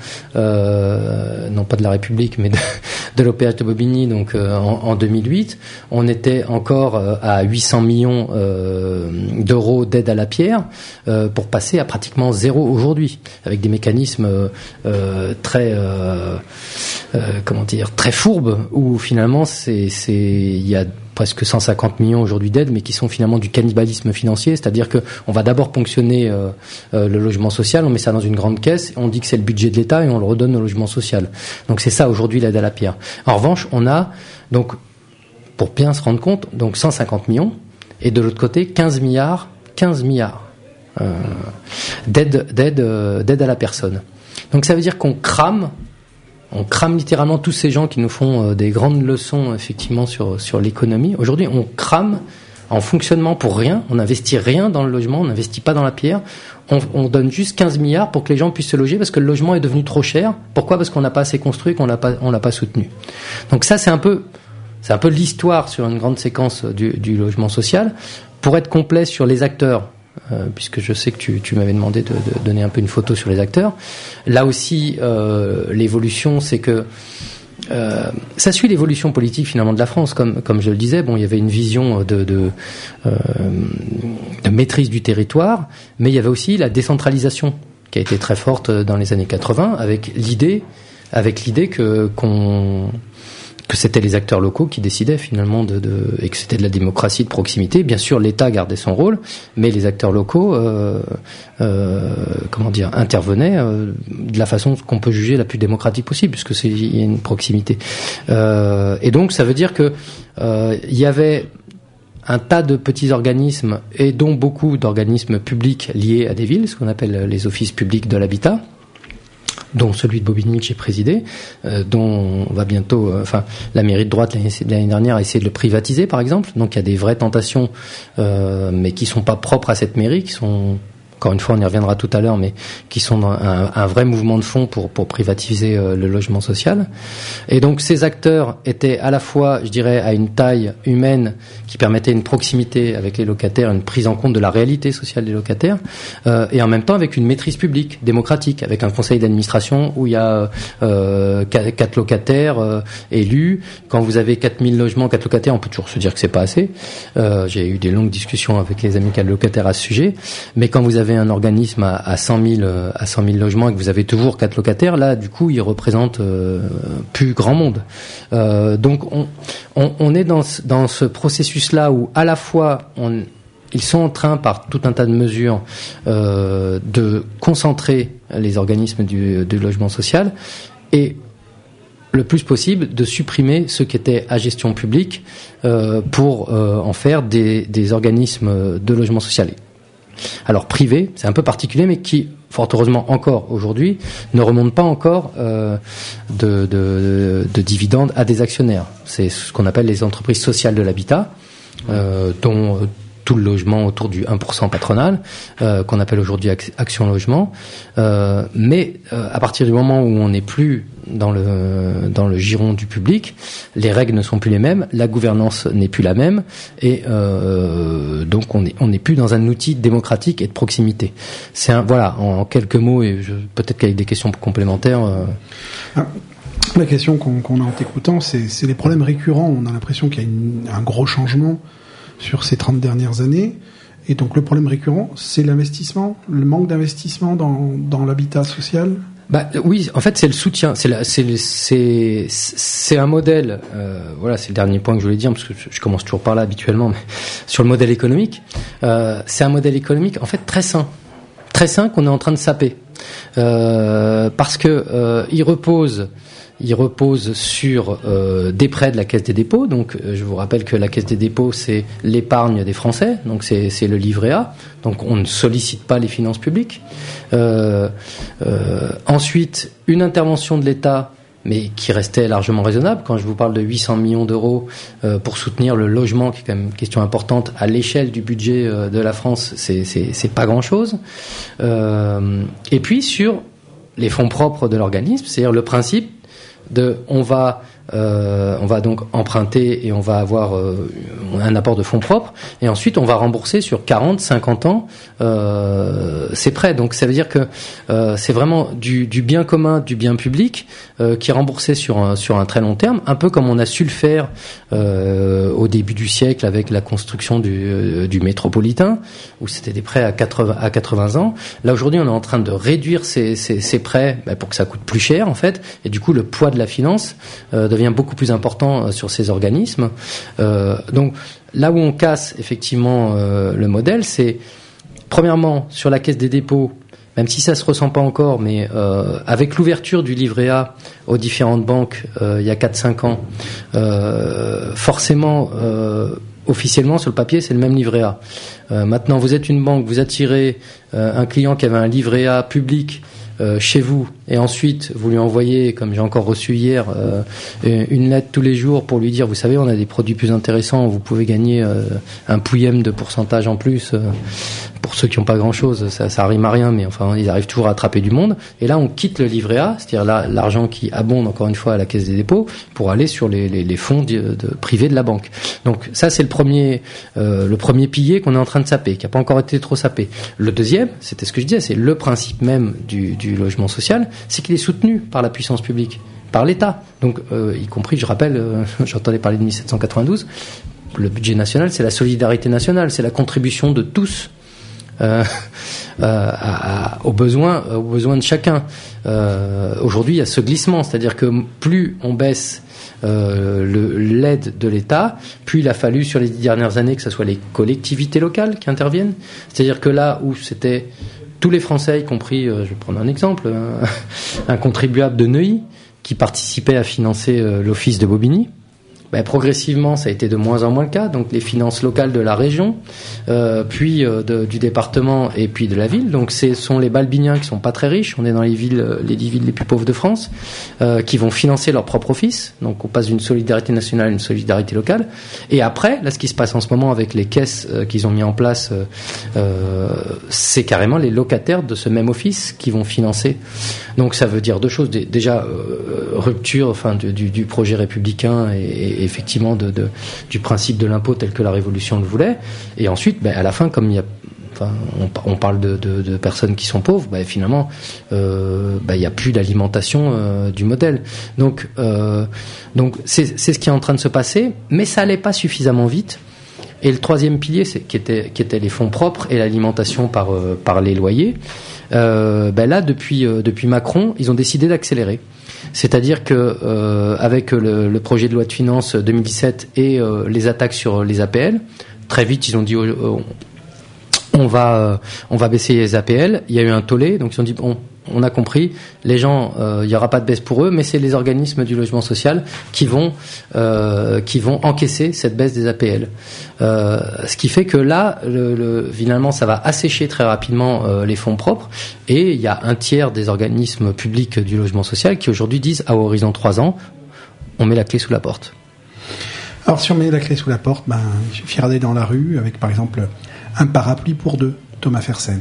euh, non pas de la République, mais de, de l'O P H de Bobigny, donc euh, en, en deux mille huit, on était encore euh, à huit cents millions euh, d'euros d'aide à la pierre euh, pour passer à pratiquement zéro aujourd'hui, avec des mécanismes euh, très Euh, euh, comment dire, très fourbe, où finalement c'est c'est il y a presque cent cinquante millions aujourd'hui d'aide, mais qui sont finalement du cannibalisme financier, c'est-à-dire que on va d'abord ponctionner euh, euh, le logement social, on met ça dans une grande caisse, on dit que c'est le budget de l'État et on le redonne au logement social. Donc c'est ça aujourd'hui l'aide à la pierre. En revanche, on a donc, pour bien se rendre compte, donc cent cinquante millions et de l'autre côté quinze milliards euh, d'aide d'aide euh, d'aide à la personne. Donc ça veut dire qu'on crame, on crame littéralement tous ces gens qui nous font euh, des grandes leçons effectivement sur sur l'économie. Aujourd'hui, on crame en fonctionnement pour rien, on n'investit rien dans le logement, on n'investit pas dans la pierre, on, on donne juste quinze milliards pour que les gens puissent se loger parce que le logement est devenu trop cher. Pourquoi ? Parce qu'on n'a pas assez construit, qu'on l'a pas, on l'a pas soutenu. Donc ça, c'est un peu, c'est un peu l'histoire sur une grande séquence du, du logement social. Pour être complet sur les acteurs, Euh, puisque je sais que tu, tu m'avais demandé de, de donner un peu une photo sur les acteurs. Là aussi, euh, l'évolution, c'est que euh, ça suit l'évolution politique finalement de la France, comme comme je le disais. Bon, il y avait une vision de de, euh, de maîtrise du territoire, mais il y avait aussi la décentralisation qui a été très forte dans les années quatre-vingts, avec l'idée avec l'idée que qu'on que c'était les acteurs locaux qui décidaient finalement de, de et que c'était de la démocratie de proximité. Bien sûr, l'État gardait son rôle, mais les acteurs locaux, euh, euh, comment dire, intervenaient euh, de la façon qu'on peut juger la plus démocratique possible, puisque c'est il y a une proximité. Euh, et donc, ça veut dire que euh, il y avait un tas de petits organismes, et dont beaucoup d'organismes publics liés à des villes, ce qu'on appelle les offices publics de l'habitat, dont celui de Bobigny que j'ai présidé, euh, dont on va bientôt, euh, enfin, la mairie de droite l'année, l'année dernière a essayé de le privatiser, par exemple. Donc il y a des vraies tentations, euh, mais qui sont pas propres à cette mairie, qui sont encore une fois, on y reviendra tout à l'heure, mais qui sont dans un, un vrai mouvement de fond pour, pour privatiser euh, le logement social. Et donc, ces acteurs étaient à la fois, je dirais, à une taille humaine qui permettait une proximité avec les locataires, une prise en compte de la réalité sociale des locataires, euh, et en même temps avec une maîtrise publique, démocratique, avec un conseil d'administration où il y a euh, quatre locataires euh, élus. Quand vous avez quatre mille logements, quatre locataires, on peut toujours se dire que c'est pas assez. Euh, j'ai eu des longues discussions avec les amicales locataires à ce sujet, mais quand vous avez un organisme à, à cent mille à cent mille logements et que vous avez toujours quatre locataires, là du coup ils représentent euh, plus grand monde. Euh, donc on, on, on est dans ce, dans ce processus là où à la fois on, ils sont en train par tout un tas de mesures euh, de concentrer les organismes du, du logement social et le plus possible de supprimer ceux qui étaient à gestion publique euh, pour euh, en faire des, des organismes de logement social. Alors privé, c'est un peu particulier, mais qui, fort heureusement encore aujourd'hui, ne remonte pas encore euh, de, de, de dividendes à des actionnaires. C'est ce qu'on appelle les entreprises sociales de l'habitat, euh, dont euh, tout le logement autour du un pour cent patronal, euh, qu'on appelle aujourd'hui Action Logement. Euh, mais euh, à partir du moment où on n'est plus dans le dans le giron du public, les règles ne sont plus les mêmes, la gouvernance n'est plus la même, et euh, donc on est on n'est plus dans un outil démocratique et de proximité. C'est un voilà en, en quelques mots, et je, peut-être qu'avec des questions complémentaires. Euh... Ah. La question qu'on, qu'on a en t'écoutant, c'est, c'est les problèmes récurrents. On a l'impression qu'il y a une, un gros changement sur ces trente dernières années. Et donc le problème récurrent, c'est l'investissement, le manque d'investissement dans, dans l'habitat social. Bah oui, en fait c'est le soutien, c'est la, c'est c'est c'est un modèle. Euh, voilà, c'est le dernier point que je voulais dire parce que je commence toujours par là habituellement. Mais sur le modèle économique, euh, c'est un modèle économique en fait très sain, très sain qu'on est en train de saper euh, parce que euh, il repose. Il repose sur euh, des prêts de la Caisse des dépôts. Donc, euh, je vous rappelle que la Caisse des dépôts, c'est l'épargne des Français. Donc, c'est, c'est le livret A. Donc, on ne sollicite pas les finances publiques. Euh, euh, ensuite, une intervention de l'État, mais qui restait largement raisonnable. Quand je vous parle de huit cents millions d'euros euh, pour soutenir le logement, qui est quand même une question importante à l'échelle du budget euh, de la France, c'est, c'est, c'est pas grand-chose. Euh, et puis, sur les fonds propres de l'organisme, c'est-à-dire le principe de on va euh, on va donc emprunter et on va avoir euh, un apport de fonds propres et ensuite on va rembourser sur quarante, cinquante ans euh, ces prêts. Donc ça veut dire que euh, c'est vraiment du, du bien commun, du bien public euh, qui est remboursé sur un, sur un très long terme, un peu comme on a su le faire euh, au début du siècle avec la construction du, euh, du métropolitain où c'était des prêts à quatre-vingts, à quatre-vingts ans. Là aujourd'hui on est en train de réduire ces, ces, ces prêts bah, pour que ça coûte plus cher en fait et du coup le poids de la finance euh, devient beaucoup plus important sur ces organismes. Euh, donc là où on casse effectivement euh, le modèle, c'est premièrement sur la Caisse des dépôts, même si ça se ressent pas encore, mais euh, avec l'ouverture du livret A aux différentes banques euh, il y a quatre cinq ans, euh, forcément euh, officiellement sur le papier c'est le même livret A. Euh, maintenant vous êtes une banque, vous attirez euh, un client qui avait un livret A public Euh, chez vous et ensuite vous lui envoyez, comme j'ai encore reçu hier, euh, une lettre tous les jours pour lui dire vous savez on a des produits plus intéressants, vous pouvez gagner euh, un pouillème de pourcentage en plus euh, pour ceux qui n'ont pas grand chose, ça, ça rime à rien mais enfin ils arrivent toujours à attraper du monde et là on quitte le livret A, c'est-à-dire là, l'argent qui abonde encore une fois à la Caisse des dépôts pour aller sur les, les, les fonds de, de, privés de la banque. Donc ça c'est le premier euh, le premier pilier qu'on est en train de saper, qui n'a pas encore été trop sapé. Le deuxième, c'était ce que je disais, c'est le principe même du, du du logement social, c'est qu'il est soutenu par la puissance publique, par l'État. Donc, euh, y compris, je rappelle, euh, j'entendais parler de dix-sept cent quatre-vingt-douze, le budget national, c'est la solidarité nationale, c'est la contribution de tous euh, euh, à, à, aux besoins, aux besoins de chacun. Euh, aujourd'hui, il y a ce glissement, c'est-à-dire que plus on baisse Euh, le, l'aide de l'État, puis il a fallu sur les dix dernières années que ce soit les collectivités locales qui interviennent. C'est-à-dire que là où c'était tous les Français, y compris, euh, je vais prendre un exemple, un, un contribuable de Neuilly qui participait à financer euh, l'office de Bobigny, Ben, progressivement, ça a été de moins en moins le cas. Donc, les finances locales de la région, euh, puis euh, de, du département et puis de la ville. Donc, ce sont les Balbiniens qui sont pas très riches. On est dans les villes, les dix villes les plus pauvres de France, euh, qui vont financer leur propre office. Donc, on passe d'une solidarité nationale à une solidarité locale. Et après, là, ce qui se passe en ce moment avec les caisses euh, qu'ils ont mis en place, euh, euh, c'est carrément les locataires de ce même office qui vont financer. Donc, ça veut dire deux choses. Déjà, euh, rupture, enfin, du, du, du projet républicain et, et effectivement de, de, du principe de l'impôt tel que la Révolution le voulait. Et ensuite, ben, à la fin, comme il y a, enfin, on, on parle de, de, de personnes qui sont pauvres, ben, finalement, euh, ben, il n'y a plus d'alimentation euh, du modèle. Donc, euh, donc c'est, c'est ce qui est en train de se passer, mais ça n'allait pas suffisamment vite. Et le troisième pilier, c'est, qui était, qui était les fonds propres et l'alimentation par, euh, par les loyers. Euh, ben là, depuis, euh, depuis Macron, ils ont décidé d'accélérer. C'est-à-dire que euh, avec le, le projet de loi de finances deux mille dix-sept et euh, les attaques sur les A P L, très vite ils ont dit euh, on va euh, on va baisser les A P L. Il y a eu un tollé, donc ils ont dit bon, on a compris, les gens, euh, il y aura pas de baisse pour eux, mais c'est les organismes du logement social qui vont euh, qui vont encaisser cette baisse des A P L. Euh, ce qui fait que là, le, le, finalement, ça va assécher très rapidement euh, les fonds propres, et il y a un tiers des organismes publics du logement social qui aujourd'hui disent à horizon trois ans, on met la clé sous la porte. Alors si on met la clé sous la porte, ben il suffira d'aller dans la rue avec par exemple un parapluie pour deux, Thomas Fersen.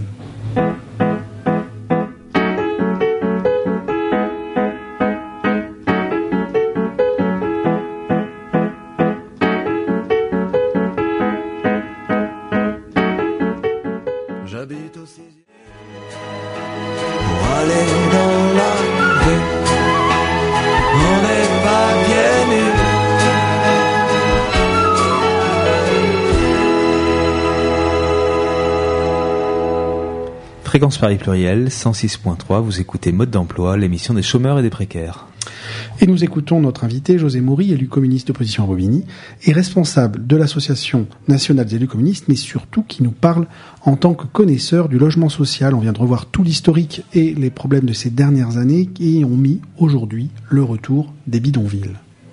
Fréquence Paris Pluriel, cent six point trois, vous écoutez Mode d'emploi, l'émission des chômeurs et des précaires. Et nous écoutons notre invité, José Maury, élu communiste d'opposition à Bobigny, et responsable de l'Association nationale des élus communistes, mais surtout qui nous parle en tant que connaisseur du logement social. On vient de revoir tout l'historique et les problèmes de ces dernières années qui ont mis aujourd'hui le retour des bidonvilles.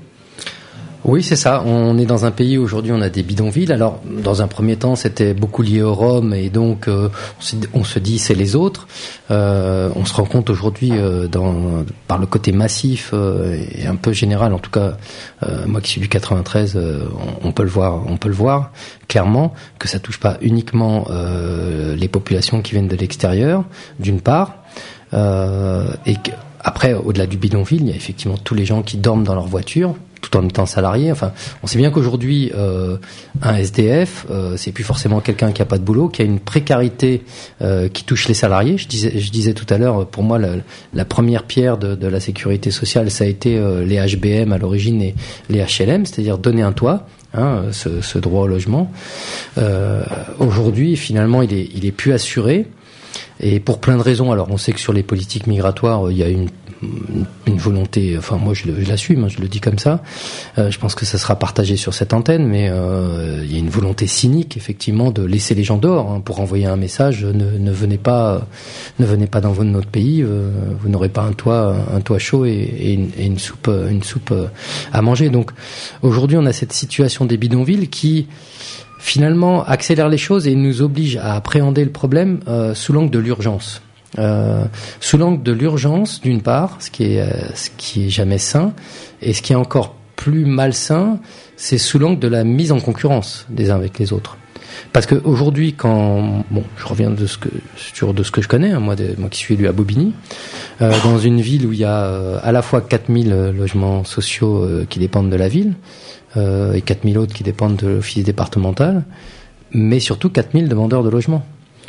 Oui, c'est ça. On est dans un pays où aujourd'hui on a des bidonvilles. Alors, dans un premier temps, c'était beaucoup lié aux Roms et donc euh, on se dit c'est les autres. Euh, on se rend compte aujourd'hui, euh, dans, par le côté massif euh, et un peu général, en tout cas, euh, moi qui suis du quatre-vingt-treize, euh, on, on peut le voir, on peut le voir clairement que ça touche pas uniquement euh, les populations qui viennent de l'extérieur, d'une part, euh, et que, après, au-delà du bidonville, il y a effectivement tous les gens qui dorment dans leur voiture, tout en étant salariés. Enfin, on sait bien qu'aujourd'hui, euh, un S D F, euh, c'est plus forcément quelqu'un qui a pas de boulot, qui a une précarité euh, qui touche les salariés. Je disais, je disais tout à l'heure, pour moi, la, la première pierre de, de la sécurité sociale, ça a été euh, les H B M à l'origine et les H L M, c'est-à-dire donner un toit. Hein, ce, ce droit au logement. Euh, aujourd'hui, finalement, il est, il est plus assuré. Et pour plein de raisons. Alors, on sait que sur les politiques migratoires, il y a une, une volonté. Enfin, moi, je, je l'assume, je le dis comme ça. Euh, je pense que ça sera partagé sur cette antenne, mais euh, il y a une volonté cynique, effectivement, de laisser les gens dehors hein, pour envoyer un message. Ne, ne venez pas, ne venez pas dans notre pays. Euh, vous n'aurez pas un toit, un toit chaud et, et, une, et une soupe, une soupe à manger. Donc, aujourd'hui, on a cette situation des bidonvilles qui finalement accélère les choses et nous oblige à appréhender le problème euh, sous l'angle de l'urgence. Euh, sous l'angle de l'urgence, d'une part, ce qui est euh, ce qui est jamais sain, et ce qui est encore plus malsain, c'est sous l'angle de la mise en concurrence des uns avec les autres. Parce que aujourd'hui, quand bon, je reviens de ce que sur de ce que je connais, hein, moi, de, moi qui suis élu à Bobigny, euh, dans une ville où il y a euh, à la fois quatre mille logements sociaux euh, qui dépendent de la ville. Euh, et quatre mille autres qui dépendent de l'office départemental, mais surtout quatre mille demandeurs de logement.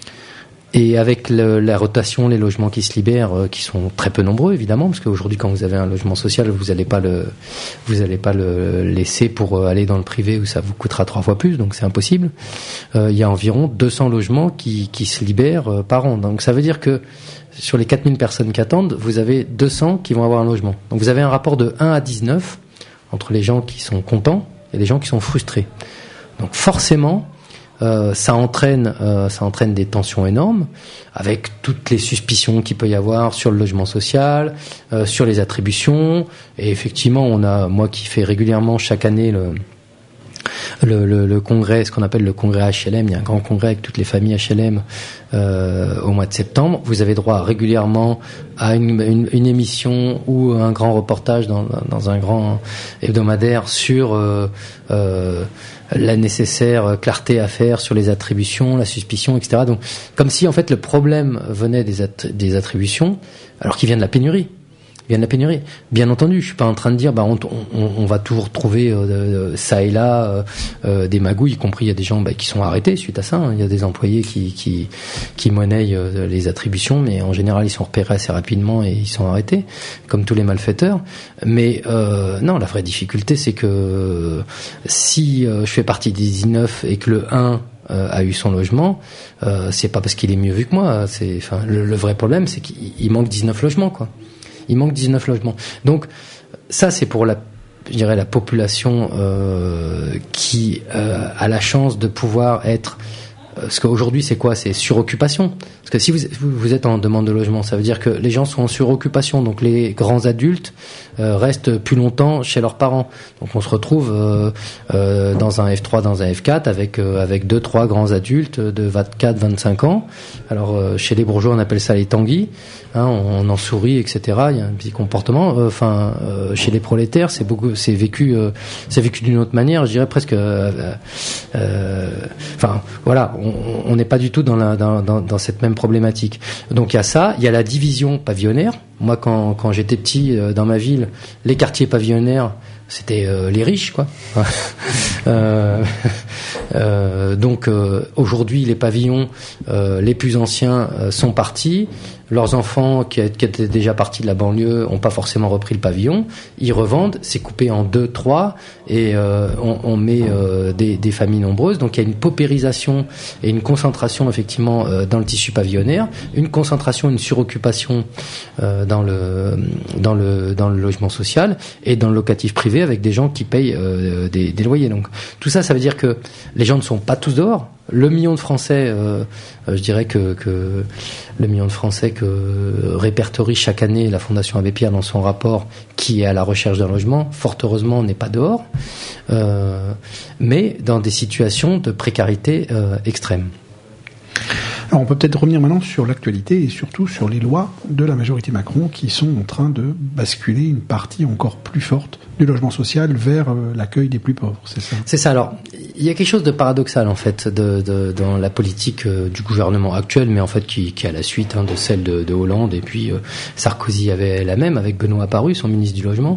Et avec le, la rotation, les logements qui se libèrent, euh, qui sont très peu nombreux évidemment, parce qu'aujourd'hui quand vous avez un logement social, vous n'allez pas le, vous allez pas le laisser pour euh, aller dans le privé où ça vous coûtera trois fois plus, donc c'est impossible. Euh, il y a environ deux cents logements qui, qui se libèrent euh, par an, donc ça veut dire que sur les quatre mille personnes qui attendent, vous avez deux cents qui vont avoir un logement. Donc vous avez un rapport de un à dix-neuf entre les gens qui sont contents et les gens qui sont frustrés. Donc forcément, euh, ça entraîne, euh, ça entraîne des tensions énormes, avec toutes les suspicions qu'il peut y avoir sur le logement social, euh, sur les attributions. Et effectivement, on a, moi qui fais régulièrement chaque année le Le, le, le congrès, ce qu'on appelle le congrès H L M, il y a un grand congrès avec toutes les familles H L M euh, au mois de septembre. Vous avez droit régulièrement à une, une, une émission ou un grand reportage dans, dans un grand hebdomadaire sur euh, euh, la nécessaire clarté à faire sur les attributions, la suspicion, et cetera. Donc, comme si en fait le problème venait des, att- des attributions, alors qu'il vient de la pénurie. Bien de la pénurie. Bien entendu, je suis pas en train de dire, bah on, on, on va toujours trouver euh, ça et là euh, euh, des magouilles, y compris il y a des gens bah, qui sont arrêtés suite à ça. Hein. Il y a des employés qui qui qui monnaient euh, les attributions, mais en général ils sont repérés assez rapidement et ils sont arrêtés, comme tous les malfaiteurs. Mais euh, non, la vraie difficulté, c'est que si euh, je fais partie des dix-neuf et que le un euh, a eu son logement, euh, c'est pas parce qu'il est mieux vu que moi. C'est, enfin, le, le vrai problème, c'est qu'il manque dix-neuf logements, quoi. Il manque dix-neuf logements. Donc ça, c'est pour la, je dirais, la population euh, qui euh, a la chance de pouvoir être. Euh, parce qu'aujourd'hui, c'est quoi ? C'est suroccupation. Parce que si vous, vous êtes en demande de logement, ça veut dire que les gens sont en suroccupation. Donc les grands adultes euh, restent plus longtemps chez leurs parents. Donc on se retrouve euh, euh, dans un F trois, dans un F quatre, avec euh, avec deux, trois grands adultes de vingt-quatre, vingt-cinq ans. Alors euh, chez les bourgeois, on appelle ça les tanguis. Hein, on en sourit, et cetera. Il y a un petit comportement. Enfin, euh, euh, chez les prolétaires, c'est beaucoup, c'est vécu, euh, c'est vécu d'une autre manière. Je dirais presque. Euh, euh, enfin, voilà, on n'est pas du tout dans, la, dans, dans, dans cette même problématique. Donc il y a ça, il y a la division pavillonnaire. Moi, quand, quand j'étais petit euh, dans ma ville, les quartiers pavillonnaires, c'était euh, les riches, quoi. euh, euh, donc euh, aujourd'hui, les pavillons, euh, les plus anciens euh, sont partis. Leurs enfants, qui, qui étaient déjà partis de la banlieue, n'ont pas forcément repris le pavillon. Ils revendent, c'est coupé en deux, trois, et euh, on, on met euh, des, des familles nombreuses. Donc il y a une paupérisation et une concentration effectivement euh, dans le tissu pavillonnaire, une concentration, une suroccupation euh, dans le dans le dans le logement social et dans le locatif privé avec des gens qui payent euh, des, des loyers. Donc tout ça, ça veut dire que les gens ne sont pas tous dehors. Le million de Français, euh, je dirais que, que le million de Français que répertorie chaque année la Fondation Abbé Pierre dans son rapport, qui est à la recherche d'un logement, fort heureusement n'est pas dehors, euh, mais dans des situations de précarité euh, extrême. Alors on peut peut-être revenir maintenant sur l'actualité et surtout sur les lois de la majorité Macron qui sont en train de basculer une partie encore plus forte du logement social vers euh, l'accueil des plus pauvres, c'est ça ? C'est ça. Alors, il y a quelque chose de paradoxal en fait de, de, dans la politique euh, du gouvernement actuel, mais en fait qui, qui est à la suite hein, de celle de, de Hollande, et puis euh, Sarkozy avait la même avec Benoît Apparu, son ministre du logement.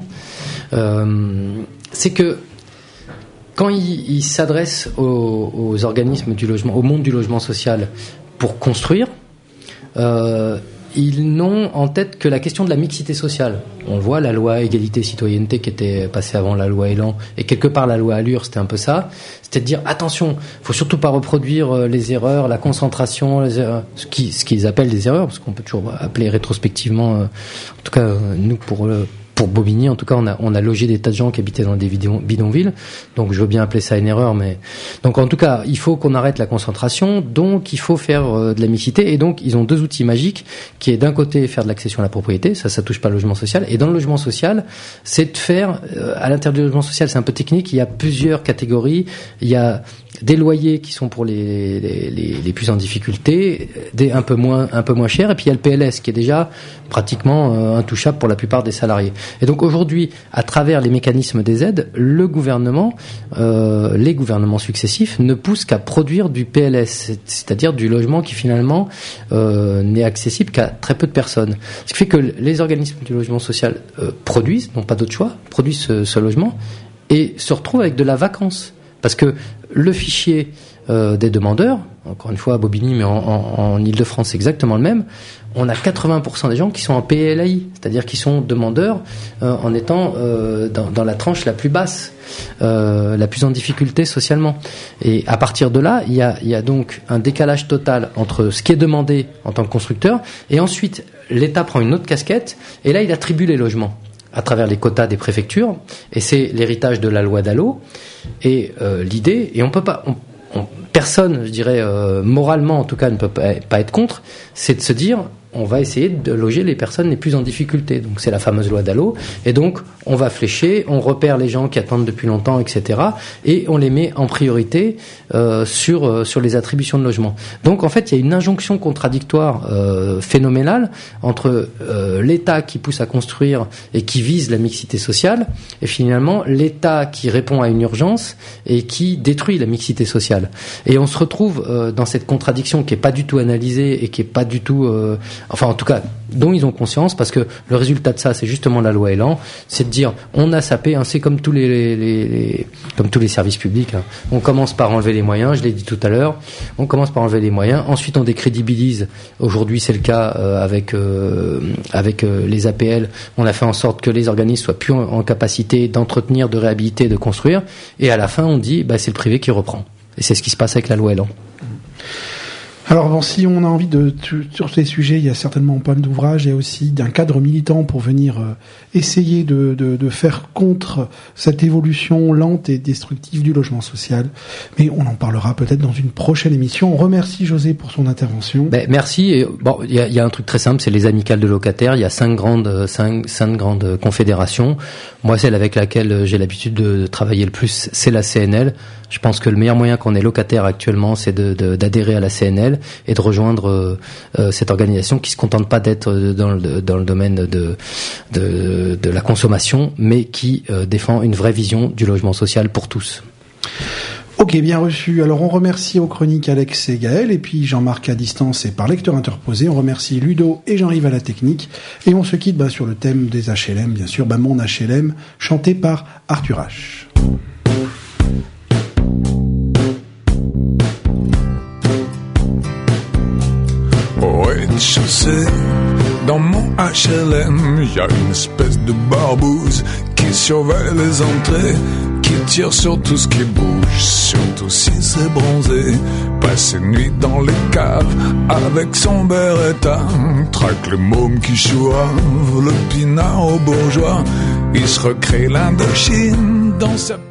Euh, c'est que quand il, il s'adresse aux, aux organismes du logement, au monde du logement social pour construire, euh, ils n'ont en tête que la question de la mixité sociale. On voit la loi égalité citoyenneté qui était passée avant la loi Elan, et quelque part la loi Allure, c'était un peu ça. C'était de dire attention, faut surtout pas reproduire les erreurs, la concentration, les erreurs, ce qui ce qu'ils appellent des erreurs, parce qu'on peut toujours appeler rétrospectivement. En tout cas, nous pour Pour Bobigny, en tout cas, on a, on a logé des tas de gens qui habitaient dans des bidonvilles. Donc, je veux bien appeler ça une erreur, mais donc en tout cas, il faut qu'on arrête la concentration. Donc, il faut faire euh, de la mixité. Et donc, ils ont deux outils magiques, qui est d'un côté faire de l'accession à la propriété. Ça, ça touche pas le logement social. Et dans le logement social, c'est de faire euh, à l'intérieur du logement social, c'est un peu technique. Il y a plusieurs catégories. Il y a des loyers qui sont pour les, les, les, les plus en difficulté, des un peu moins un peu moins chers, et puis il y a le P L S qui est déjà pratiquement euh, intouchable pour la plupart des salariés. Et donc aujourd'hui, à travers les mécanismes des aides, le gouvernement, euh, les gouvernements successifs ne poussent qu'à produire du P L S, c'est-à-dire du logement qui finalement euh, n'est accessible qu'à très peu de personnes. Ce qui fait que les organismes du logement social euh, produisent, n'ont pas d'autre choix, produisent ce, ce logement et se retrouvent avec de la vacance. Parce que le fichier euh, des demandeurs, encore une fois à Bobigny, mais en, en, en Ile-de-France, c'est exactement le même. On a quatre-vingts pour cent des gens qui sont en P L A I, c'est-à-dire qui sont demandeurs euh, en étant euh, dans, dans la tranche la plus basse, euh, la plus en difficulté socialement. Et à partir de là, il y a, il y a donc un décalage total entre ce qui est demandé en tant que constructeur, et ensuite l'État prend une autre casquette, et là il attribue les logements à travers les quotas des préfectures, et c'est l'héritage de la loi Dallot. Et euh, l'idée, et on peut pas, on, on, personne, je dirais, euh, moralement en tout cas, ne peut pas, pas être contre, c'est de se dire, on va essayer de loger les personnes les plus en difficulté. Donc c'est la fameuse loi Dallot. Et donc on va flécher, on repère les gens qui attendent depuis longtemps, et cetera. Et on les met en priorité euh, sur euh, sur les attributions de logement. Donc en fait il y a une injonction contradictoire euh, phénoménale entre euh, l'État qui pousse à construire et qui vise la mixité sociale, et finalement l'État qui répond à une urgence et qui détruit la mixité sociale. Et on se retrouve euh, dans cette contradiction qui est pas du tout analysée et qui est pas du tout euh, enfin en tout cas dont ils ont conscience, parce que le résultat de ça c'est justement la loi Elan, c'est de dire on a sapé, hein, c'est comme tous les, les, les, les comme tous les services publics, hein. On commence par enlever les moyens, je l'ai dit tout à l'heure, on commence par enlever les moyens, ensuite on décrédibilise, aujourd'hui c'est le cas euh, avec euh, avec euh, les A P L, on a fait en sorte que les organismes soient plus en, en capacité d'entretenir, de réhabiliter, de construire, et à la fin on dit bah c'est le privé qui reprend, et c'est ce qui se passe avec la loi Elan. Alors bon, si on a envie de sur ces sujets, il y a certainement pas mal d'ouvrages, il y a aussi d'un cadre militant pour venir euh, essayer de, de, de faire contre cette évolution lente et destructive du logement social. Mais on en parlera peut-être dans une prochaine émission. On remercie José pour son intervention. Ben, merci. Et, bon, il y a, y a un truc très simple, c'est les amicales de locataires. Il y a cinq grandes, cinq, cinq grandes confédérations. Moi, celle avec laquelle j'ai l'habitude de travailler le plus, c'est la C N L. Je pense que le meilleur moyen qu'on ait locataire actuellement, c'est de, de, d'adhérer à la C N L et de rejoindre euh, euh, cette organisation qui se contente pas d'être dans le, dans le domaine de, de, de la consommation, mais qui euh, défend une vraie vision du logement social pour tous. Ok, bien reçu. Alors on remercie aux chroniques Alex et Gaël, et puis Jean-Marc à distance et par lecteur interposé. On remercie Ludo et Jean-Yves à la technique. Et on se quitte bah, sur le thème des H L M, bien sûr, bah, Mon H L M, chanté par Arthur H. Au rez-de-chaussée, dans mon H L M, y a une espèce de barbouze qui surveille les entrées, qui tire sur tout ce qui bouge, surtout si c'est bronzé. Passe une nuit dans les caves avec son Beretta, traque le môme qui chouave, le pinard au bourgeois. Il se recrée l'Indochine dans sa